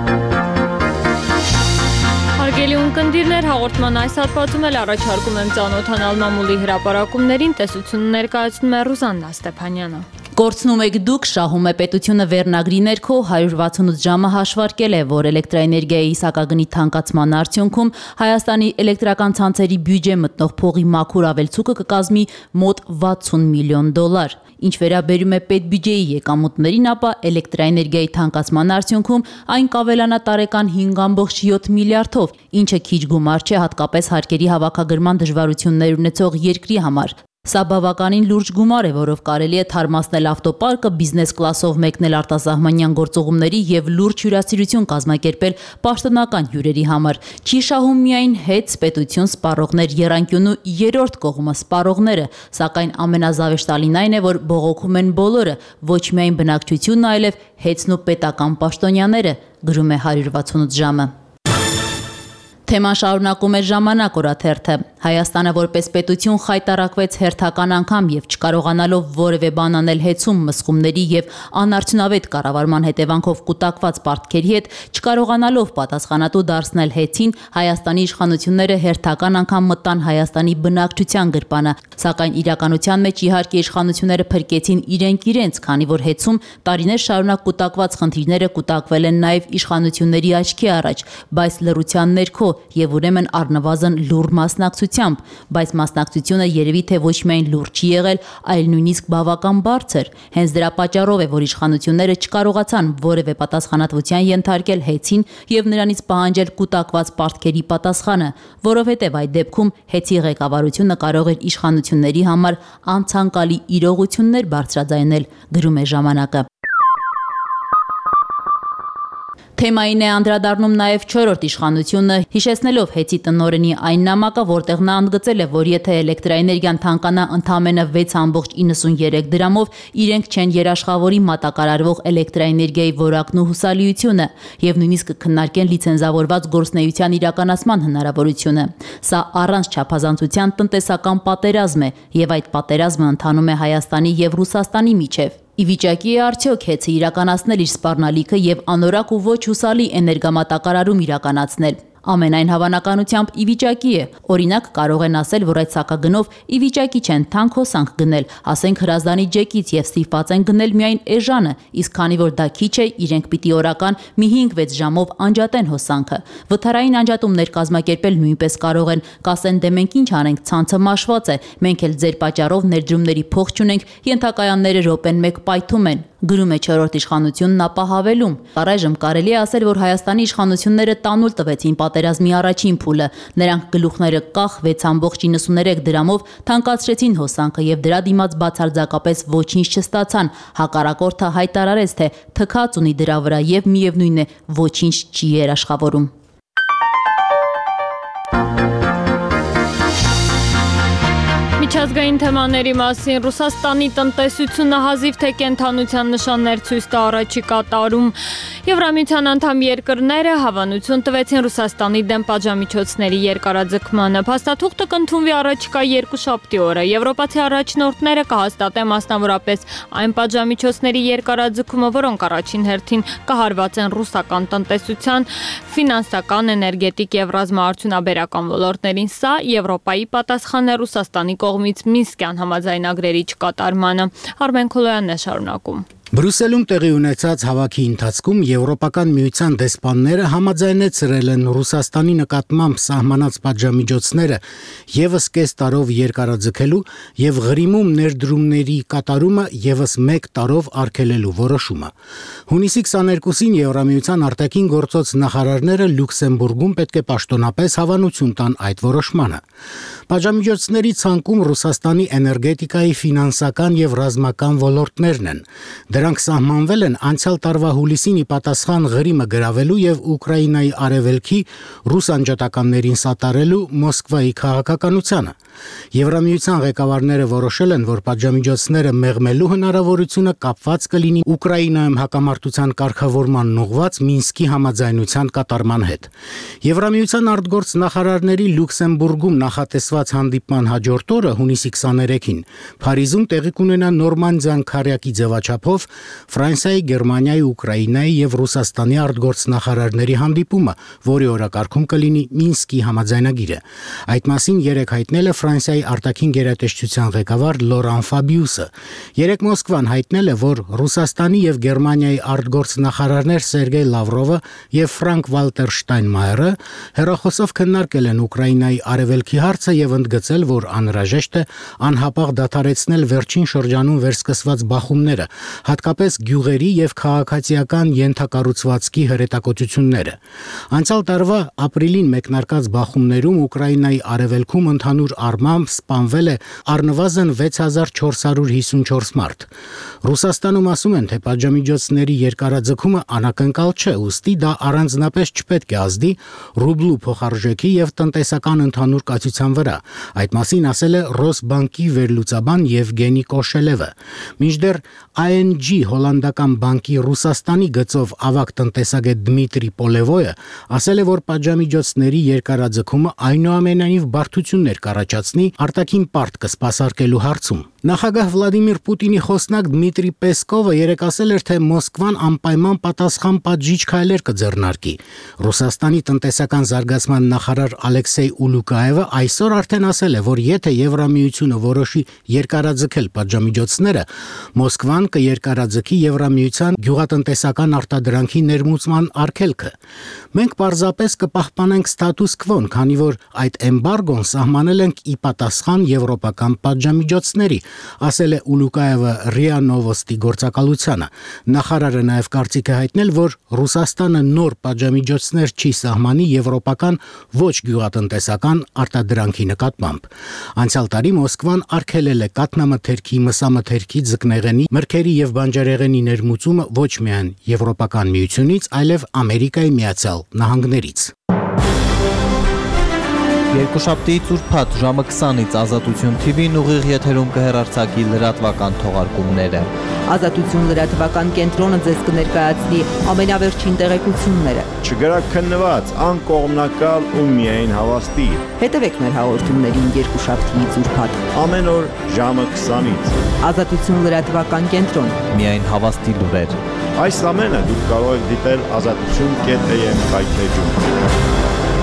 A: Հարգելի ունկնդիրներ, հաղորդման այս հատվածում էլ առաջարկում եմ ծանոթանալ մամուլի հրապարակումներին, տեսություն ներկայացնում է Ռուզաննա Ստեփանյանը։
R: Գործնում եք դուք, շահում է պետությունը վերնագրի ներքո հարյուր վաթսունութ ժամը հաշվարկել է, որ էլեկտրաէներգիայի սակագնի թանկացման արդյունքում Հայաստանի էլեկտրական ցանցերի բյուջե մտնող փողի մաքուր ավելցուկը կկազմի մոտ վաթսուն միլիոն դոլար։ Ինչ վերաբերում է պետբյուջեի եկամուտներին, ապա էլեկտրաէներգիայի թանկացման արդյունքում այն կավելանա տարեկան հինգ ամբողջ յոթ միլիարդով, ինչը քիչ գումար չէ հատկապես հարկերի հավաքագրման դժվարություններ ունեցող երկրի համար։ Սա բավականին լուրջ գումար է, որով կարելի է թարմացնել ավտոպարկը, բիզնես կլասով մեկնել արտասահմանյան գործողումների եւ լուրջ հյուրասիրություն կազմակերպել պաշտոնական հյուրերի համար։ Չի շահում միայն հետ, պետություն, սպառողներ, եռանկյունու երրորդ կողմը սպառողները, սակայն ամենազավեշտալին այն է, որ բողոքում են բոլորը, ոչ միայն բնակչությունն, այլև հետն ու պետական պաշտոնյաները, գրում է հարյուր վաթսունութ ժամը։ Թեման շարունակում է Ժամանակ օրաթերթը։ Հայաստանը որպես պետություն խայտարակվեց հերթական անգամ եւ չկարողանալով որևէ բան անել հեծում մսխումների եւ անարդյունավետ կառավարման հետևանքով կուտակված պարտքերի հետ, չկարողանալով պատասխանատու դարձնել հեծին, Հայաստանի իշխանությունները հերթական անգամ մտան Հայաստանի բնակչության գրպանը, սակայն իրականության մեջ իհարկե իշխանությունները փրկեցին իրենք իրենց, քանի որ հեծում տարիներ շարունակ կուտակված խնդիրները կուտակվել են նաեւ իշխանությունների աչքի առաջ, բայց լռության ներքո եւ ուրեմն առնվազն լուր մասնակցության համեմատությամբ, բայց մասնակցությունը երևի թե ոչ միայն լուրջ չի եղել, այլ նույնիսկ բավական բարձր։ Հենց դրա պատճառով է, որ իշխանությունները չկարողացան որևէ պատասխանատվության ենթարկել Հեցին եւ նրանից պահանջել կուտակված պարտքերի պատասխանը, որովհետեւ այդ դեպքում Հեցի ղեկավարությունը կարող էր իշխանությունների համար անցանկալի իրողություններ բարձրաձայնել, գրում է ժամանակը։ Թեմային է անդրադառնում նաև չորրորդ իշխանությունը, հիշեցնելով Հեցի տնօրենի այն նամակը, որտեղ նա ընդգծել է, որ եթե էլեկտրաէներգիան թանկանա ընդամենը վեց կόμma իննսունյերեք դրամով, իրենք չեն երաշխավորի մատակարարվող էլեկտրաէներգիայի որակն ու հուսալիությունը եւ նույնիսկ կքննարկեն լիցենզավորված գործունեության իրականացման հնարավորությունը։ Սա առանց չափազանցության տնտեսական պատերազմ է եւ այդ պատերազմը ընթանում է Հայաստանի եւ Ռուսաստանի միջեւ։ Ի վիճակի է արդյոք Հեցը իրականացնել իր սպառնալիքը եւ անորակ ու ոչ հուսալի էներգամատակարարում իրականացնել։ Ամենայն հավանականությամբ ի վիճակի է։ Օրինակ կարող են ասել, որ այդ սակագնով ի վիճակի չեն թանկ հոսանք գնել, ասենք հրազդանի ջեկից եւ ստիպված են գնել միայն էժանը, իսկ քանի որ դա քիչ է, իրենք պիտի օրական մի հինգ-վեց ժամով անջատեն հոսանքը։ Վթարային անջատումներ կազմակերպել նույնպես կարող են, կասեն դե մենք ինչ անենք, ցանցը մաշված է, մենք էլ ձեր պատճառով ներդրումների փող չունենք, ենթակայանները րոպեն մեկ պայթում են։ Գրում է չորրորդ իշխանությունն ապահավելում։ Առայժմ կարելի է ասել, որ Հայաստանի իշխանությունները տանուլ տվեցին պատերազմի առաջին փուլը։ Նրանք գլուխները կախ վեց կόμma իննսուներեք դրամով թանկացրեցին հոսանքը եւ դրա դիմաց բացարձակապես ոչինչ չստացան։ Հակառակորդը հայտարարեց, թե թքած ունի դրա վրա եւ միևնույն է ոչինչ չի երաշխավորում։
A: Միջազգային թեմաների մասին Ռուսաստանի տնտեսությունը հազիվ թե կենթանության նշաններ ցույց տա առաջիկա տարում։ Եվրամիության անդամ երկրները հավանություն տվեցին Ռուսաստանի դեմ պատժամիջոցների երկարաձգմանը։ Փաստաթուղթը կընդունվի առաջիկա երկուշաբթի օրը։ Եվրոպացի առաջնորդները կհաստատեն մասնավորապես այն պատժամիջոցների երկարաձգումը, որոնք առաջին հերթին կհարված են ռուսական տնտեսության, ֆինանսական, էներգետիկ եւ ռազմաարդյունաբերական ոլորտներին։ Սա Եվրոպայի պատասխանն է Ռուսաստանի կողմից Մինսկյան համաձայնագրերի չկատարմանը։ Արմեն Քոլոյանն է շարունակում։
J: Բրյուսելում տեղի ունեցած հավաքի ընթացքում Եվրոպական միության դեսպանները համաձայնեցրել են Ռուսաստանի նկատմամբ սահմանած պատժամիջոցները եւս կես տարով երկարաձգելու եւ Ղրիմում ներդրումների կատարումը եւս մեկ տարով արգելելու որոշումը։ Հունիսի քսաներկուսին Եվրամիության արտաքին գործոց նախարարները Լյուքսեմբուրգում պետք է պաշտոնապես հավանություն տան այդ որոշմանը։ Պատժամիջոցների ցանկում Ռուսաստանի էներգետիկայի, ֆինանսական եւ ռազմական ոլորտներն են։ Դրանք սահմանվել են անցյալ տարվա հուլիսին ի պատասխան Ղրիմը գրավելու եւ Ուկրաինայի արևելքի ռուս անջատականներին սատարելու Մոսկվայի քաղաքականությանը։ Եվրամիության ղեկավարները որոշել են, որ պատժամիջոցները մեղմելու հնարավորությունը կապված կլինի Ուկրաինայում հակամարտության կարգավորման ուղղված Մինսկի համաձայնության կատարման հետ։ Եվրամիության արտգործ նախարարների Լյուքսեմբուրգում նախատեսված հանդիպման հաջորդ օրը հունիսի քսաներեքին Փարիզում տեղի կունենա Նորմանդիան քարյակի ձևաչափով Ֆրանսիայի, Գերմանիայի, Ուկրաինայի եւ Ռուսաստանի արտգործ նախարարների հանդիպումը, որի օրակարգում կլինի Մինսկի համաձայնագիրը։ Այդ մասին երեկ հայտնել է Ֆրանսիայի արտաքին գերատեսչության ղեկավար Լորան Ֆաբիուսը։ Երեկ Մոսկվան հայտնել է, որ Ռուսաստանի եւ Գերմանիայի արտգործ նախարարներ Սերգեյ Լավրովը եւ Ֆրանկ Վալտեր Շտայնմայերը հերախոսով քննարկել են Ուկրաինայի արևելքի հարցը եւ ընդգծել, որ անհրաժեշտ է անհապաղ դադարեցնել վերջին շրջանում վերսկսված բախումները, հատկապես գյուղերի եւ քաղաքացիական ենթակառուցվածքի հրետակոծությունները։ Անցյալ տարվա ապրիլին մեկնարկած բախումներում Ուկրաինայի արևելքում ընդհանուր առմամբ սպանվել է առնվազն վեց հազար չորս հարյուր հիսունչորս մարդ։ Ռուսաստանում ասում են, թե պատժամիջոցների երկարաձգումը անակնկալ չէ, ուստի դա առանձնապես չպետք է ազդի ռուբլու փոխարժեքի եւ տնտեսական ընդհանուր կացության վրա։ Այդ մասին ասել է Ռոսբանկի վերլուծաբան Եվգենի Կոշելևը։ Մինչդեռ I N G հոլանդական բանկի Ռուսաստանի գծով ավագ տնտեսագետ Դմիտրի Պոլևոյը ասել է, որ պատժամիջոցների երկարաձգումը այնուամենայնիվ բարդություններ կառաջացնի արտաքին պարտ կսպասարկելու հարցում։ Նախագահ Վլադիմիր Պուտինի խոսնակ Դմիտրի Պեսկովը երեկ ասել էր, թե Մոսկվան անպայման պատասխան պատժիչ քայլեր կձեռնարկի։ Ռուսաստանի տնտեսական զարգացման նախարար Ալեքսեյ Ուլուկաևը այսօր արդեն ասել է, որ եթե Եվրամիությունը որոշի երկարաձգել պատժամիջոցները, Մոսկվան կերկարաձգի Եվրամիության գյուղատնտեսական արտադրանքի ներմուծման արգելքը։ Մենք պարզապես կպահպանենք ստատուս քվոն, քանի որ այդ էմբարգոն սահմանել ենք ի պատասխան եվրոպական պատժամիջոցների, ասել է Ուլուկաևը ՌԻԱ Նովոստի գործակալությանը։ Նախարարը նաև կարծիք է հայտնել, որ Ռուսաստանը նոր պատժամիջոցներ չի սահմանի եվրոպական ոչ գյուղատնտեսական արտադրանքի նկատմամբ։ Անցյալ տարի Մոսկվան արգելել է կաթնամթերքի, մսամթերքի, ձկնեղենի, մրգերի եւ բանջարեղենի ներմուծումը ոչ միայն Եվրոպական միությունից, այլև Ամերիկայի Միացյալ Նահանգներից։
C: Երկուշաբթիից ուրբաթ ժամը քսանից Ազատություն թի վին ուղիղ եթերում կհեռարձակի լրատվական թողարկումները։
N: Ազատություն լրատվական կենտրոնը ձեզ կներկայացնի ամենավերջին տեղեկությունները։
S: Չգրաքննված, անկողմնակալ ու միայն հավաստի։
N: Հետևեք մեր հաղորդումներին երկուշաբթիից ուրբաթ
S: ամեն օր ժամը քսանից։
N: Ազատություն լրատվական կենտրոն։
C: Միայն հավաստի լուրեր։
S: Այս ամենը դուք կարող եք դիտել ազատություն կետ է եմ հայթեջում։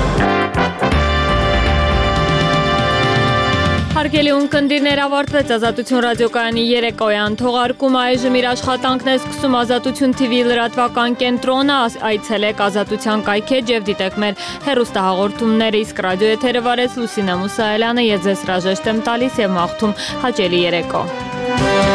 A: Հարգելի ունկնդիրներ, ավարտվեց Ազատություն ռադիոկայանի երեկոյան թողարկումը, այժմ իր աշխատանքն է սկսում Ազատություն թի վի լրատվական կենտրոնը, այցելեք Ազատության կայքեջ եւ դիտեք մեր հեռուստահաղորդումները, իսկ ռադիոեթերը վարեց Լուսինե Մուսայելյանը, ես ձեզ հրաժեշտ եմ տալիս եւ մաղթում հաճելի երեկո։